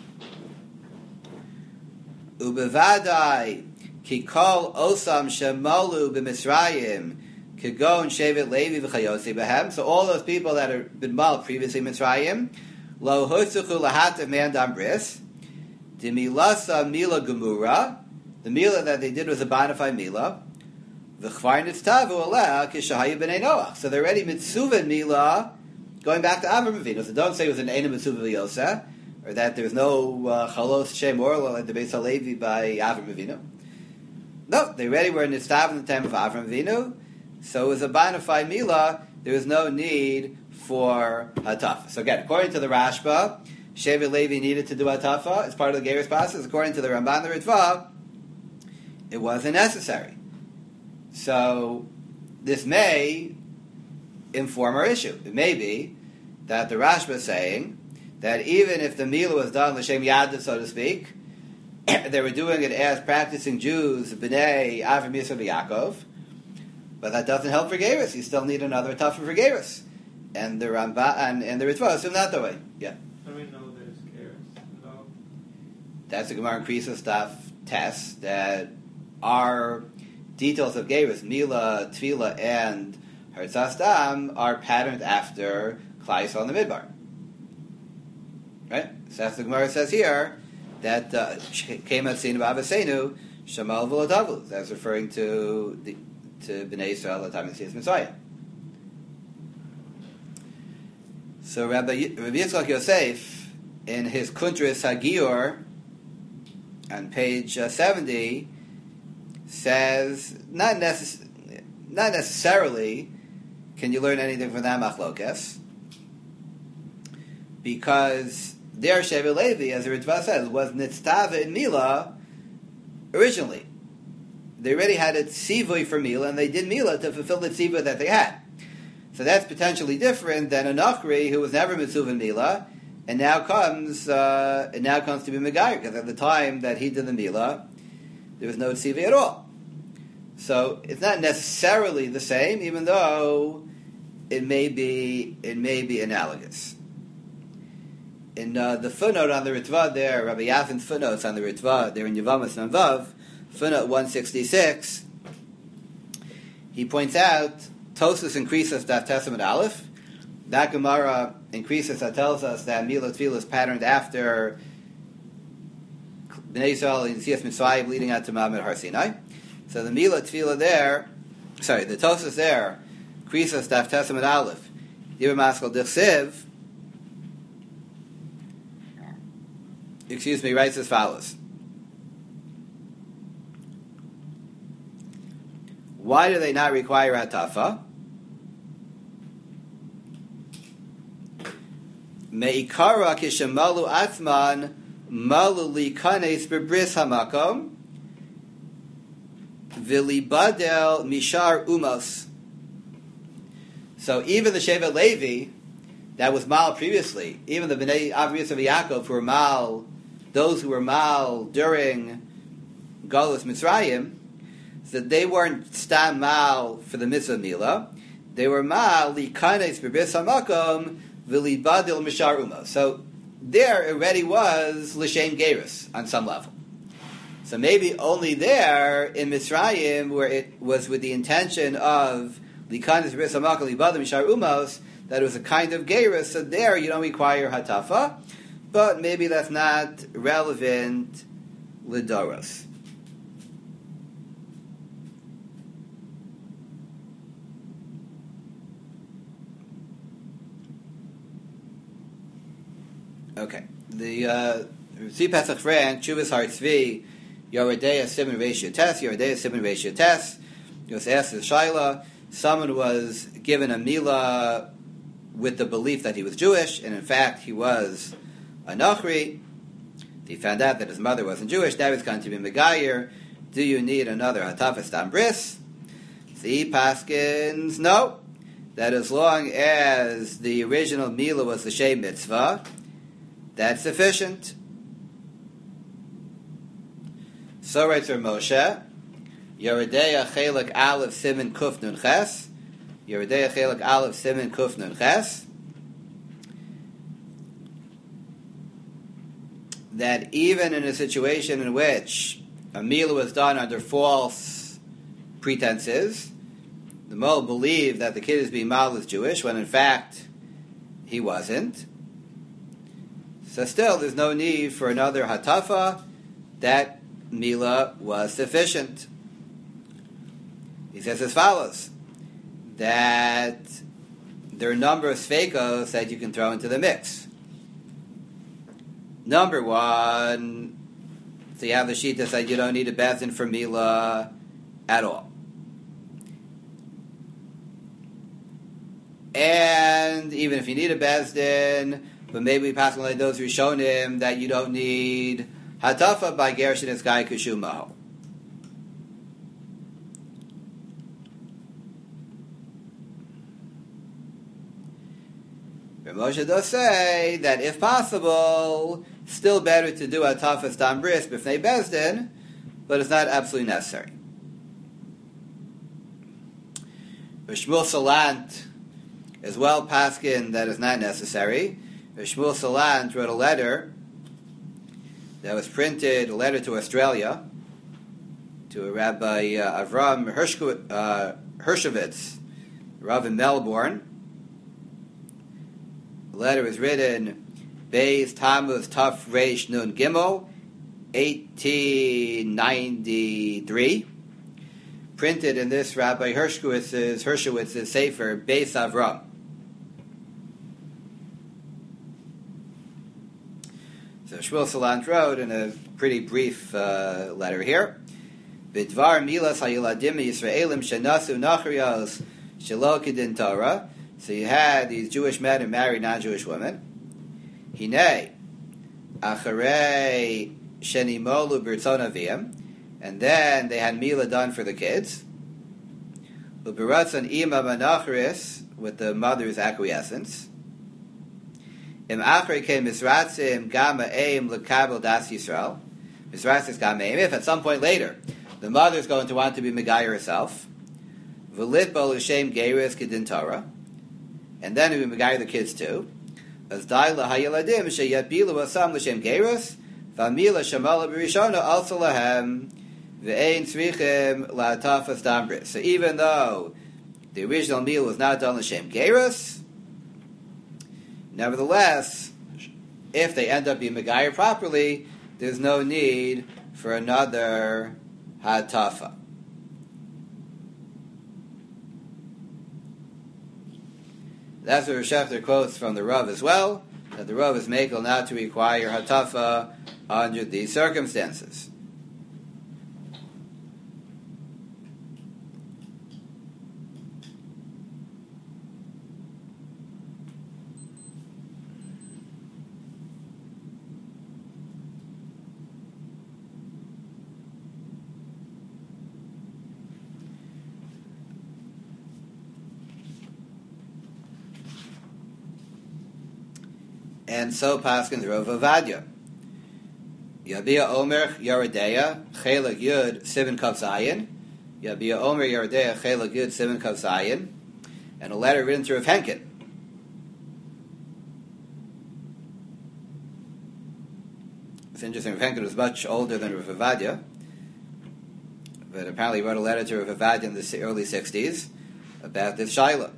Ubevadai ki kol osam shemalu b'Mitzrayim kigon Shevet Levi v'chayotzi b'hem. So all those people that had been mal previously in Mitzrayim, Lo hotzuchu lahativ man dam bris, dimilasa mila gemura, The Mila that they did was a bona fide Mila. V'chvar nitztavu aleh kishahayu b'nei Noach. So they're already mitzuva Mila, going back to Avram Avinu. So don't say it was an Eina mitzuva v'yoseh, or that there's no uh, chalos shem orla like the Beis Halevi by Avram Avinu. No, they already were nitztav in the time of Avram Avinu. So it was a bona fide Mila. There was no need for hatafa. So again, according to the Rashba, Shevet Levi needed to do hatafa as part of the Gerus process. According to the Ramban the Ritva, it wasn't necessary. So this may inform our issue. It may be that the Rashba is saying that even if the Mila was done l'shem yad, so to speak, they were doing it as practicing Jews, b'nei Avram Yisrael Yaakov, but that doesn't help for Gerus. You still need another hatafa for Gerus. And the Rambam and, and the Ritva assume not that way. Yeah. How do we know there's Gerus? No. That's the Gemara and Krisa stuff test that are details of Gerus, Mila, Tefillah, and Hertzas Dam are patterned after Klai Yisrael in the Midbar. Right? So that's the Gemara says here that uh, came at Sinu Avasenu Shamal V'Ladavu. That's referring to the to Bnei Yisrael at the time of Yetzias Mitzrayim. So Rabbi, Rabbi Yitzchak Yosef, in his Kuntris Hagior, on page uh, seventy, says not, necess- not necessarily can you learn anything from that machlokes, because their Shevet Levi, as the Ritva says, was nitztava in Mila originally. They already had a tzivui for Mila, and they did Mila to fulfill the tzivui that they had. So that's potentially different than a Nachri who was never Mitzuv in Mila, and now comes uh, and now comes to be Megayer, because at the time that he did the Mila, there was no tzivui at all. So it's not necessarily the same, even though it may be it may be analogous. In uh, the footnote on the Ritva there, Rabbi Yafin's footnotes on the Ritva, there in Yavamas Nanvav, footnote one sixty-six, he points out Tosas increases Daf Testament Aleph. That Gemara increases that tells us that Mila Tefillah is patterned after Bnei Yisrael in Yetzias Mitzrayim leading out to Ma'amad Har Sinai. So the Mila Tefillah there, sorry, the Tosas there, increases Daf Testament Aleph. Yibam Maskal Dichsiv, excuse me, writes as follows. Why do they not require hatafa? Me'ikara kishamalu atman malu likanes bebris hamakom vilibadel mishar umos. So even the Shevet Levi that was mal previously, even the Bnei Avram Yisrael Yaakov who were mal, those who were mal during Galus Mitzrayim, so they weren't stam mal for the mitzvah Mila. They were mal likanes bebris hamakom vilibadil mishar umos. So there already was l'shem gerus on some level. So maybe only there in Mitzrayim, where it was with the intention of likanes bebris hamakom vilibadil mishar umos, that it was a kind of gerus. So there you don't require hatafa, but maybe that's not relevant lidoros. Okay. The uh, Zi Pesach Frank, Chuvas Har Tzvi, Yoredeya Simon Ratio Test, Yoredeya Simon Ratio Test. He was asked the Shaila. Someone was given a Mila with the belief that he was Jewish, and in fact he was a Nachri. He found out that his mother wasn't Jewish. That was going to be Megayer. Do you need another Hatafa Stam Bris? Zi Paskins, no. That as long as the original Mila was the Shem Mitzvah, that's sufficient. So writes Rav Moshe, Yeredeya Chelek Aleph Siman Kuf Nun Ches, Yeredeya Chelek Aleph Siman Kuf Nun Ches, that even in a situation in which a Mila was done under false pretenses, the Mol believed that the kid is being mal as Jewish, when in fact he wasn't. So still, there's no need for another hatafa. That Mila was sufficient. He says as follows, that there are a number of sfeikos that you can throw into the mix. Number one, so you have the shita that you don't need a bezdin for Mila at all. And even if you need a bezdin, but maybe we pass on like those who shown him that you don't need hatafa by gerushin es guy kushumaho. Moshe does say that if possible, still better to do hatafa stam bris b'fnei bezdin, but it's not absolutely necessary. Shmuel Salant as well paskin that is not necessary. Shmuel Salant wrote a letter that was printed, a letter to Australia, to a Rabbi uh, Avram Hershko, uh, Hershkovitz, Rav in Melbourne. The letter was written, Beis Tammuz Taf Reish Nun Gimel, eighteen ninety-three. Printed in this Rabbi Hershkowitz's, Hershowitz's Sefer, Beis Avram. So Shmuel Salant wrote in a pretty brief uh, letter here, Bidvar milas hayeladim Yisraelim shenasu nachrios shelo kedin Torah. So you had these Jewish men who married non-Jewish women. Hinei acharei shenimolu b'rtzon avim. And then they had Mila done for the kids. Uberatzon ima manachris, with the mother's acquiescence. Im achrei ke misratzim gama eim lekabel das Yisrael. Misratzis gama eim. If at some point later the mother is going to want to be Megayer herself, v'litbo l'shem geiris kedin Torah, and then we Megayer the kids too. As dai lahayeladim sheyabilu asam l'shem geiris, v'amila shamala b'rishona also lahem. So even though the original meal was not done l'shem gerus, nevertheless, if they end up being megayer properly, there's no need for another hatafa. That's what Rosh Hashanah quotes from the Rav as well, that the Rav is makel not to require hatafa under these circumstances. And so Paskins Rav Avadia. Yabia Omer Yeredeya Chelak Yud Sivan Kav Zayin. Yabia Omer Yeredeya Chelak Yud Sivan Kav Zayin. And a letter written to Rav Henkin. It's interesting, Rav Henkin was much older than Rav Avadia, but apparently he wrote a letter to Rav Avadia in the early sixties about this Shaila.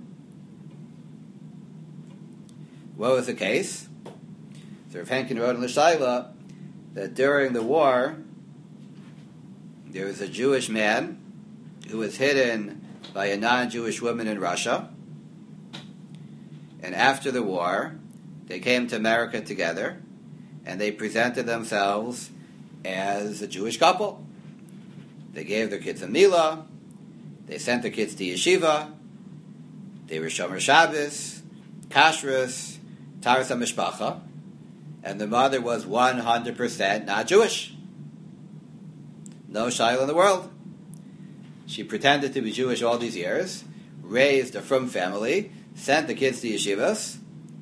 What was the case? So Rav Henkin wrote in the Shaila that during the war, there was a Jewish man who was hidden by a non-Jewish woman in Russia. And after the war, they came to America together, and they presented themselves as a Jewish couple. They gave their kids a milah, they sent their kids to yeshiva, they were shomer Shabbos, kashrus, Taras HaMishpacha, and the mother was one hundred percent not Jewish. No shayla in the world. She pretended to be Jewish all these years, raised a frum family, sent the kids to yeshivas,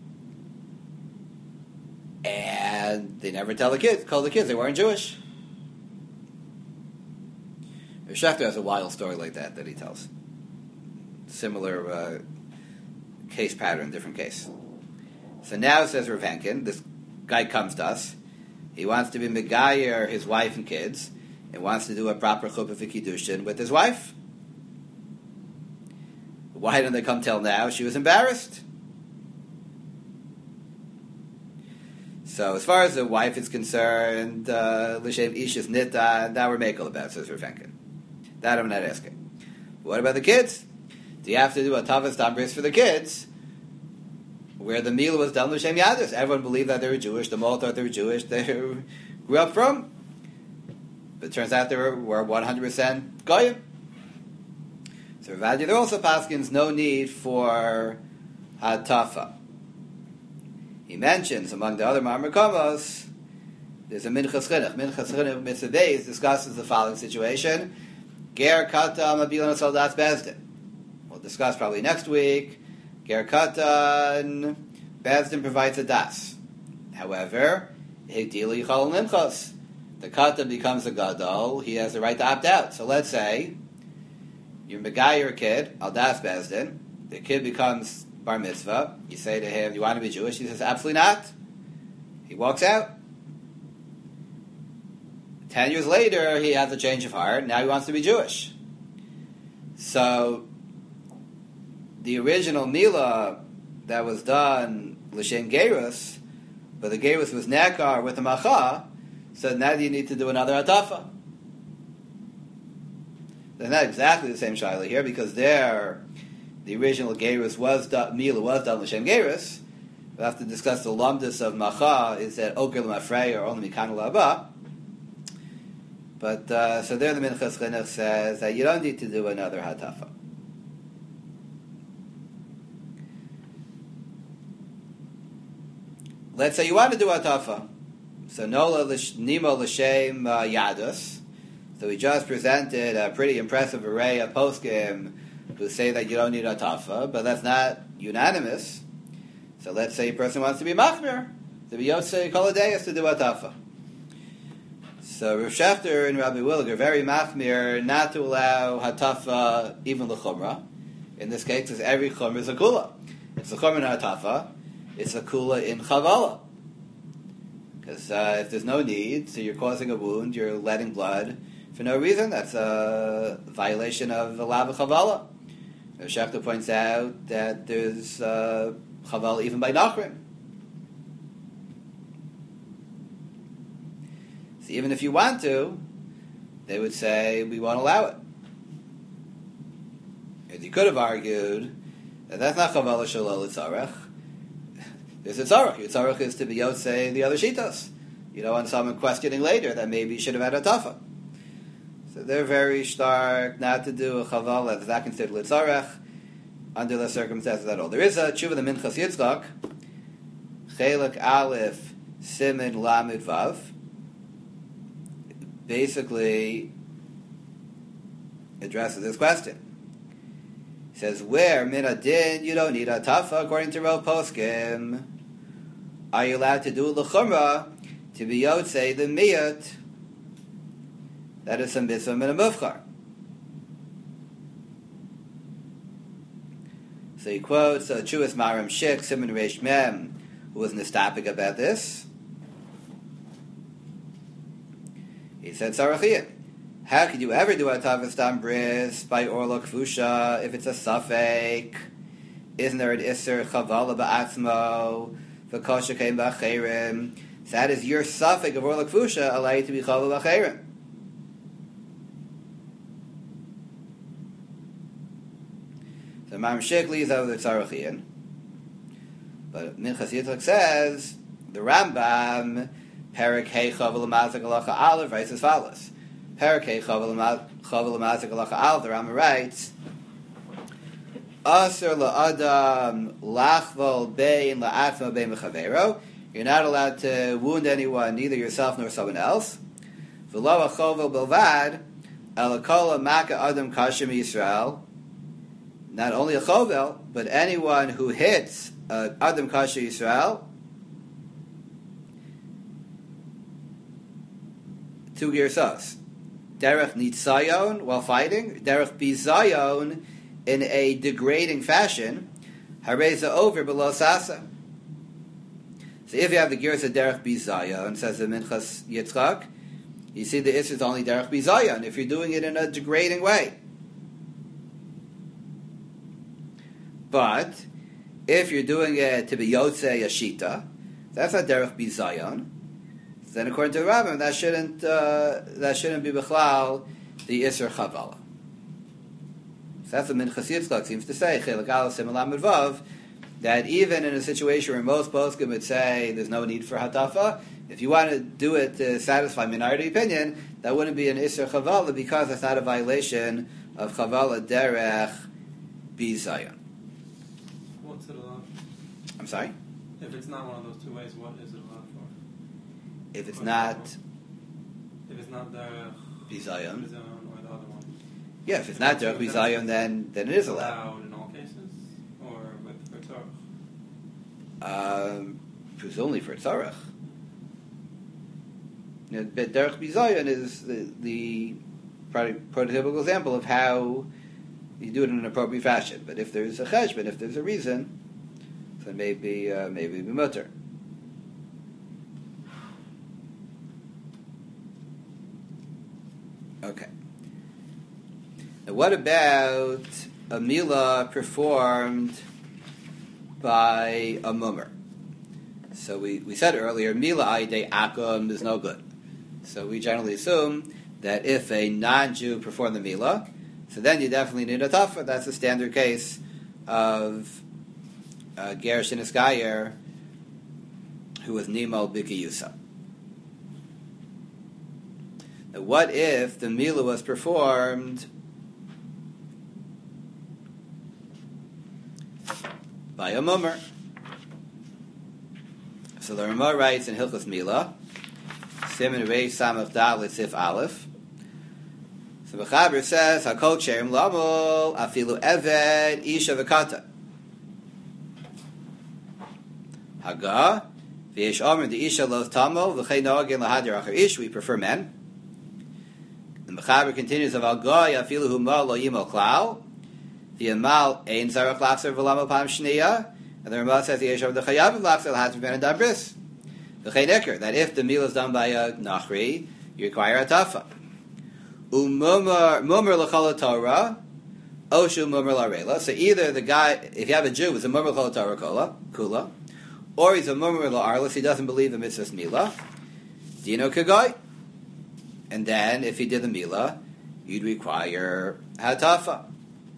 and they never tell the kids, told the kids they weren't Jewish. Schechter has a wild story like that that he tells. Similar uh, case pattern, different case. So now, says Rav Henkin, this guy comes to us. He wants to be megayer his wife and kids, and wants to do a proper chuppah v'kiddushin with his wife. Why didn't they come till now? She was embarrassed. So as far as the wife is concerned, l'shem ishis nita, that we're makel about, says Rav Henkin. That I'm not asking. What about the kids? Do you have to do a tavas dam bris for the kids, where the meal was done l'shem yadus? Everyone believed that they were Jewish. The Mol thought they were Jewish. They grew up from. But it turns out they were, were one hundred percent goyim. So Rav Adia, there also paskins no need for hatafa. He mentions, among the other Ma'amar Komos, there's a Minchas Chinuch. Minchas Chinuch Mitzvah Beis discusses the following situation. Ger Kata Mabilan Soldat Bezdin. We'll discuss probably next week. Ger Kata Bezdin provides a das. However, Higdili Chol Minchas. The Kata becomes a Gadol. He has the right to opt out. So let's say you're Megai your kid, Al Das Bezdin. The kid becomes bar mitzvah. You say to him, "You want to be Jewish?" He says, "Absolutely not." He walks out. Ten years later, he has a change of heart. Now he wants to be Jewish. So, the original milah that was done l'shem gerus, but the gerus was nekar with the macha, so now you need to do another atafa. They're not exactly the same shaila here, because there the original gerus was done, milah was done l'shem gerus. We'll have to discuss the lumdus of macha. Is that oker l'mafrei or only mikanu l'aba? But uh, so there, the Minchas Chinuch says that you don't need to do another hatafa. Let's say you want to do hatafa. So nola nimo l'shem uh, yadus. So we just presented a pretty impressive array of poskim who say that you don't need hatafa, but that's not unanimous. So let's say a person wants to be machmir, to be yotzei kol hadayos to do hatafa. So Rav Shefter and Rabbi Willig are very machmir not to allow hatafa even l'chumra. In this case, because every chumra is a kula. It's a chumra in hatafa. It's a kula in chavala. Because uh, if there's no need, so you're causing a wound, you're letting blood for no reason, that's a violation of the lav chavala. Rav Shefter points out that there's uh, chavala even by nachrim. So even if you want to, they would say, we won't allow it. Because you could have argued that that's not chavala shalol tzarech. There's a tzarech. Your tzarech is to be yotzei the other shitas. You don't want someone questioning later that maybe you should have had a tafa. So they're very stark not to do a chavala that's not considered litzarech under the circumstances at all. There is a tshuva the Minchas Yitzchak, Chelek Aleph Simin Lamed Vav, basically addresses this question. He says, where min adin you don't need a tafa according to Rav Poskim, are you allowed to do l'chumra to be yotzei the miyat that is some mitzvah min a mufchar? So he quotes uh, Chuas Maram Shik Simon Reish Mem, who was nistapic about this. He said, Sarachiyah, how could you ever do a tavas dam bris by orla kfusha if it's a safek? Isn't there an iser chavala ba'atzmo v'kosha kein b'acherim? So that is your safek of orla kfusha allow you to be chavala b'acherim. So Mam Shik leaves out the Tzarachian, but Minchas Yitzchak says the Rambam Perik Hey Chavel Mazik Alacha Aleph writes as follows. Perik Hey Chavel Mazik Alacha Aleph, the Rambam writes, Aser la'adam lachval bein la'atma bein mechavero. You're not allowed to wound anyone, neither yourself nor someone else. V'lo achovel belvad alakola maka adam kashim Yisrael. Not only a chovel, but anyone who hits uh, adam kasher Yisrael, two girsas. Derech nitzayon while fighting, derech bizayon in a degrading fashion, hareza over below sasa. So if you have the girsa derech bizayon, says the Minchas Yitzchak, you see the issue is only derech bizayon if you're doing it in a degrading way. But if you're doing it to be yotzei a shita, That's not derech bizayon. So then, according to the Rambam, that shouldn't uh, that shouldn't be b'chlal the iser chavala. So that's what Minchas Yitzchak seems to say. Chelik Aleph Simon Lamed Vav, that even in a situation where most poskim would say there's no need for hatafa, if you want to do it to satisfy minority opinion, that wouldn't be an iser chavala because it's not a violation of chavala derech bizayon. What's it allowed? I'm sorry? If it's not one of those two ways, what is it allowed for? If it's What not is it If it's not the bizayon, or the other one. yeah, if it's not derech bizayon, then then it is allowed. Allowed in all cases, or with for Torah? Um, presumably for tzarech. You know, but derech bizayon is the, the prototypical example of how you do it in an appropriate fashion. But if there's a cheshbon, if there's a reason, then maybe uh, maybe be mutter. Okay. Now, what about a milah performed by a mummer? So we, we said earlier, milah ayidei akum is no good. So we generally assume that if a non-Jew performed the milah, so then you definitely need a tafa. That's the standard case of uh, ger sheniskayer who was nimol b'kiyusa. Now, what if the milah was performed by a mummer? So the Ramah writes in Hilchos Milah, Siman Reish Samach Dalet Sif Aleph. So Mechaber says, Hakol Cherem Lamol Afilu Eved Isha V'Kata. Haga V'yesh Omer the Isha Los Tamol V'chei Noagin Lahadir Acher Ish. We prefer men. The Mechaber continues of Algoy Afilu Humal Lo Yimol Klal V'yamal Ein Zarach Lachser V'Lamo Pam Shneya. And the Ramah says the Yeshua the Chayav Lachser has to be ben dabris. The Chayniker, that if the meal is done by a Nachri, you require a tafa. Umumar mumar l'chol Torah, oshu mumar l'arela. So either the guy, if you have a Jew, is a mumar l'chol Torah kula, kula, or he's a mumar l'arlis, he doesn't believe in mitzvahs milah. Dino kagoy. And then, if he did the milah, you'd require hatafa.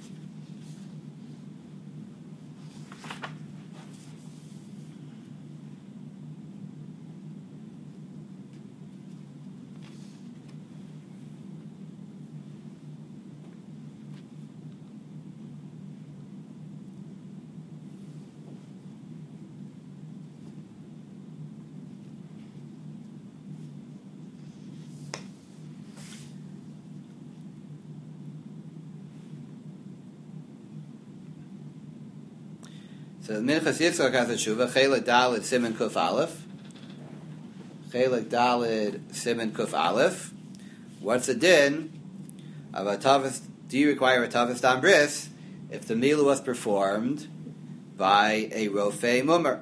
So Minchas Yitzchak has a tshuva, Chelek Daled Siman Kuf Aleph. Chelek Daled Siman Kuf Aleph. What's the din of a tavas? Do you require a tavas dam bris if the milah was performed by a rofei mummer?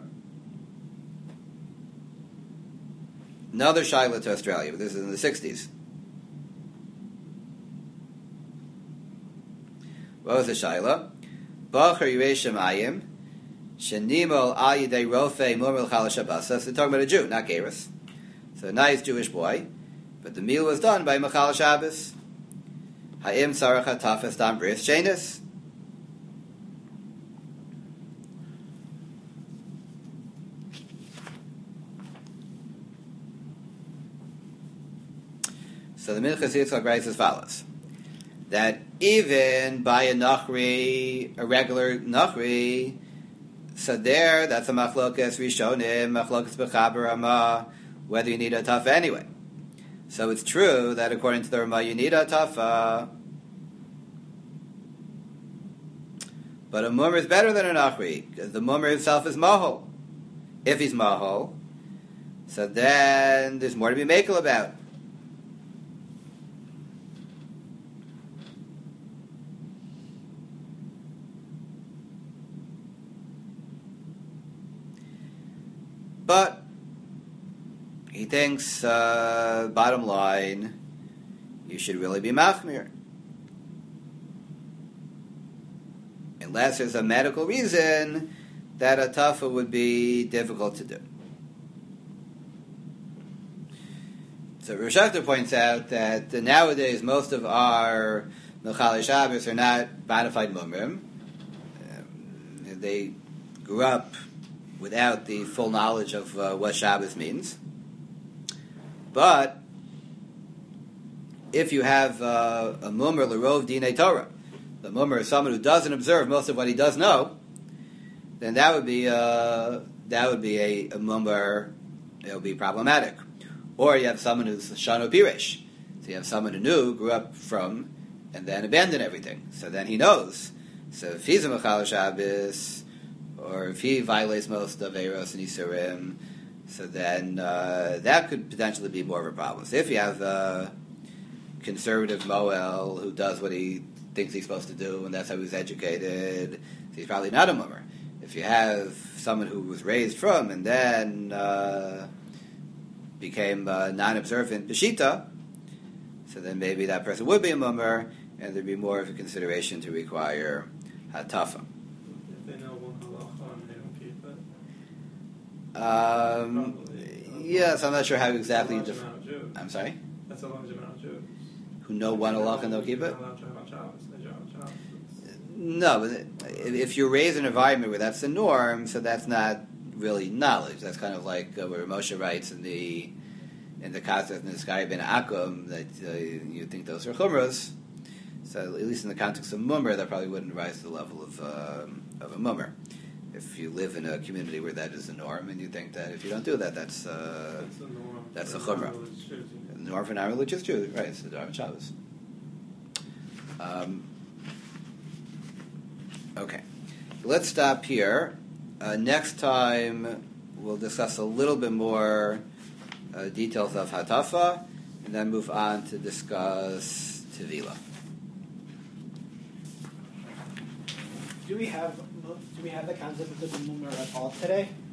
Another shaila to Australia, but this is in the sixties. What was the shaila? Bachar Yirei Shemayim. Shenimol ayidei rofei mumel chalashabasa. So they're talking about a Jew, not Geras. So a nice Jewish boy, but the meal was done by Machal Shabbos. Ha'im tzarach hatafes dam bris shenis. So the Minchas Yitzchak writes as follows: that even by a nachri, a regular nachri. So there, that's a machlokas rishonim, machlokas b'chaber Ramah, whether you need a tafa anyway. So it's true that according to the Ramah, you need a tafa. But a mummer is better than a nachri, because the mummer himself is mahol. If he's mahol, so then there's more to be makel about. But he thinks, uh, bottom line, you should really be machmir. Unless there's a medical reason that a tafa would be difficult to do. So Rosh Hashanah points out that nowadays most of our Mechalei Shabbos are not bona fide mumrim. Um, they grew up without the full knowledge of uh, what Shabbos means. But if you have uh, a mummer l'rov dinei Torah, the mummer is someone who doesn't observe most of what he does know, then that would be uh, that would be a, a mummer. It would be problematic. Or you have someone who's shano piresh, so you have someone who knew, grew up from, and then abandoned everything. So then he knows. So if he's a mechalei Shabbos, or if he violates most of Eiros and Yisurim, so then uh, that could potentially be more of a problem. So if you have a conservative Moel who does what he thinks he's supposed to do, and that's how he's educated, he's probably not a mummer. If you have someone who was raised from and then uh, became uh, non-observant B'shita, so then maybe that person would be a mummer, and there'd be more of a consideration to require hatafa. If they know one halacha and they don't keep it. Um, Probably. yes, I'm not sure how exactly. That's a Def- large amount of Jews. I'm sorry. That's a large amount of Jews. Who know one halacha and don't keep it? They're allowed to have on Shabbos. They do on Shabbos. No, but if you're raised in an environment where that's the norm, so that's not really knowledge. That's kind of like uh, where Moshe writes in the in the Kasef Nizkari ben Akum that uh, you think those are chumras. So at least in the context of mummer, that probably wouldn't rise to the level of uh, of a mummer. If you live in a community where that is the norm, and you think that if you don't do that, that's uh, That's the norm. that's for a chumrah. non-religious Jews. the norm for non-religious Jews, right? It's the Dharma Shabbos. Um, okay, let's stop here. Uh, next time we'll discuss a little bit more uh, details of Hatafa, and then move on to discuss Tevila. Do we have do we have the concept of the mummer at all today?